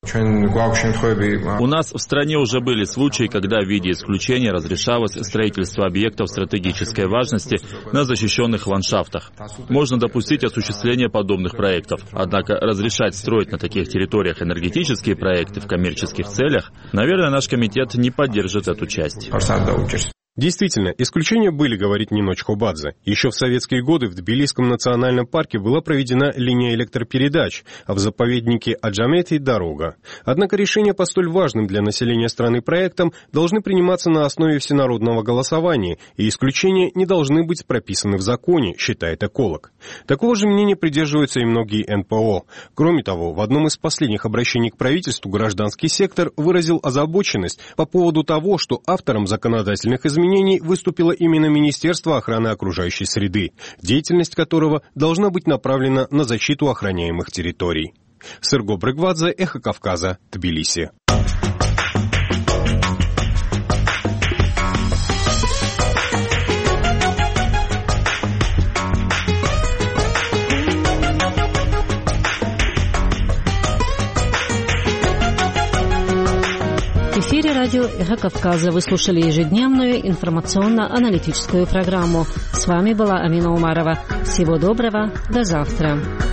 У нас в стране уже были случаи, когда в виде исключения разрешалось строительство объектов стратегической важности на защищенных ландшафтах. Можно допустить осуществление подобных проектов, однако разрешать строить на таких территориях энергетические проекты в коммерческих целях, наверное, наш комитет не поддержит эту часть. Действительно, исключения были, говорит Нино Чхобадзе. Еще в советские годы в Тбилисском национальном парке была проведена линия электропередач, а в заповеднике Аджамети – дорога. Однако решения по столь важным для населения страны проектам должны приниматься на основе всенародного голосования, и исключения не должны быть прописаны в законе, считает эколог. Такого же мнения придерживаются и многие эн пэ о. Кроме того, в одном из последних обращений к правительству гражданский сектор выразил озабоченность по поводу того, что автором законодательных изменений выступило именно Министерство охраны окружающей среды, деятельность которого должна быть направлена на защиту охраняемых территорий. Серго Брыгвадзе, Эхо Кавказа, Тбилиси. В эфире радио «Эхо Кавказа» вы слушали ежедневную информационно-аналитическую программу. С вами была Амина Умарова. Всего доброго, до завтра.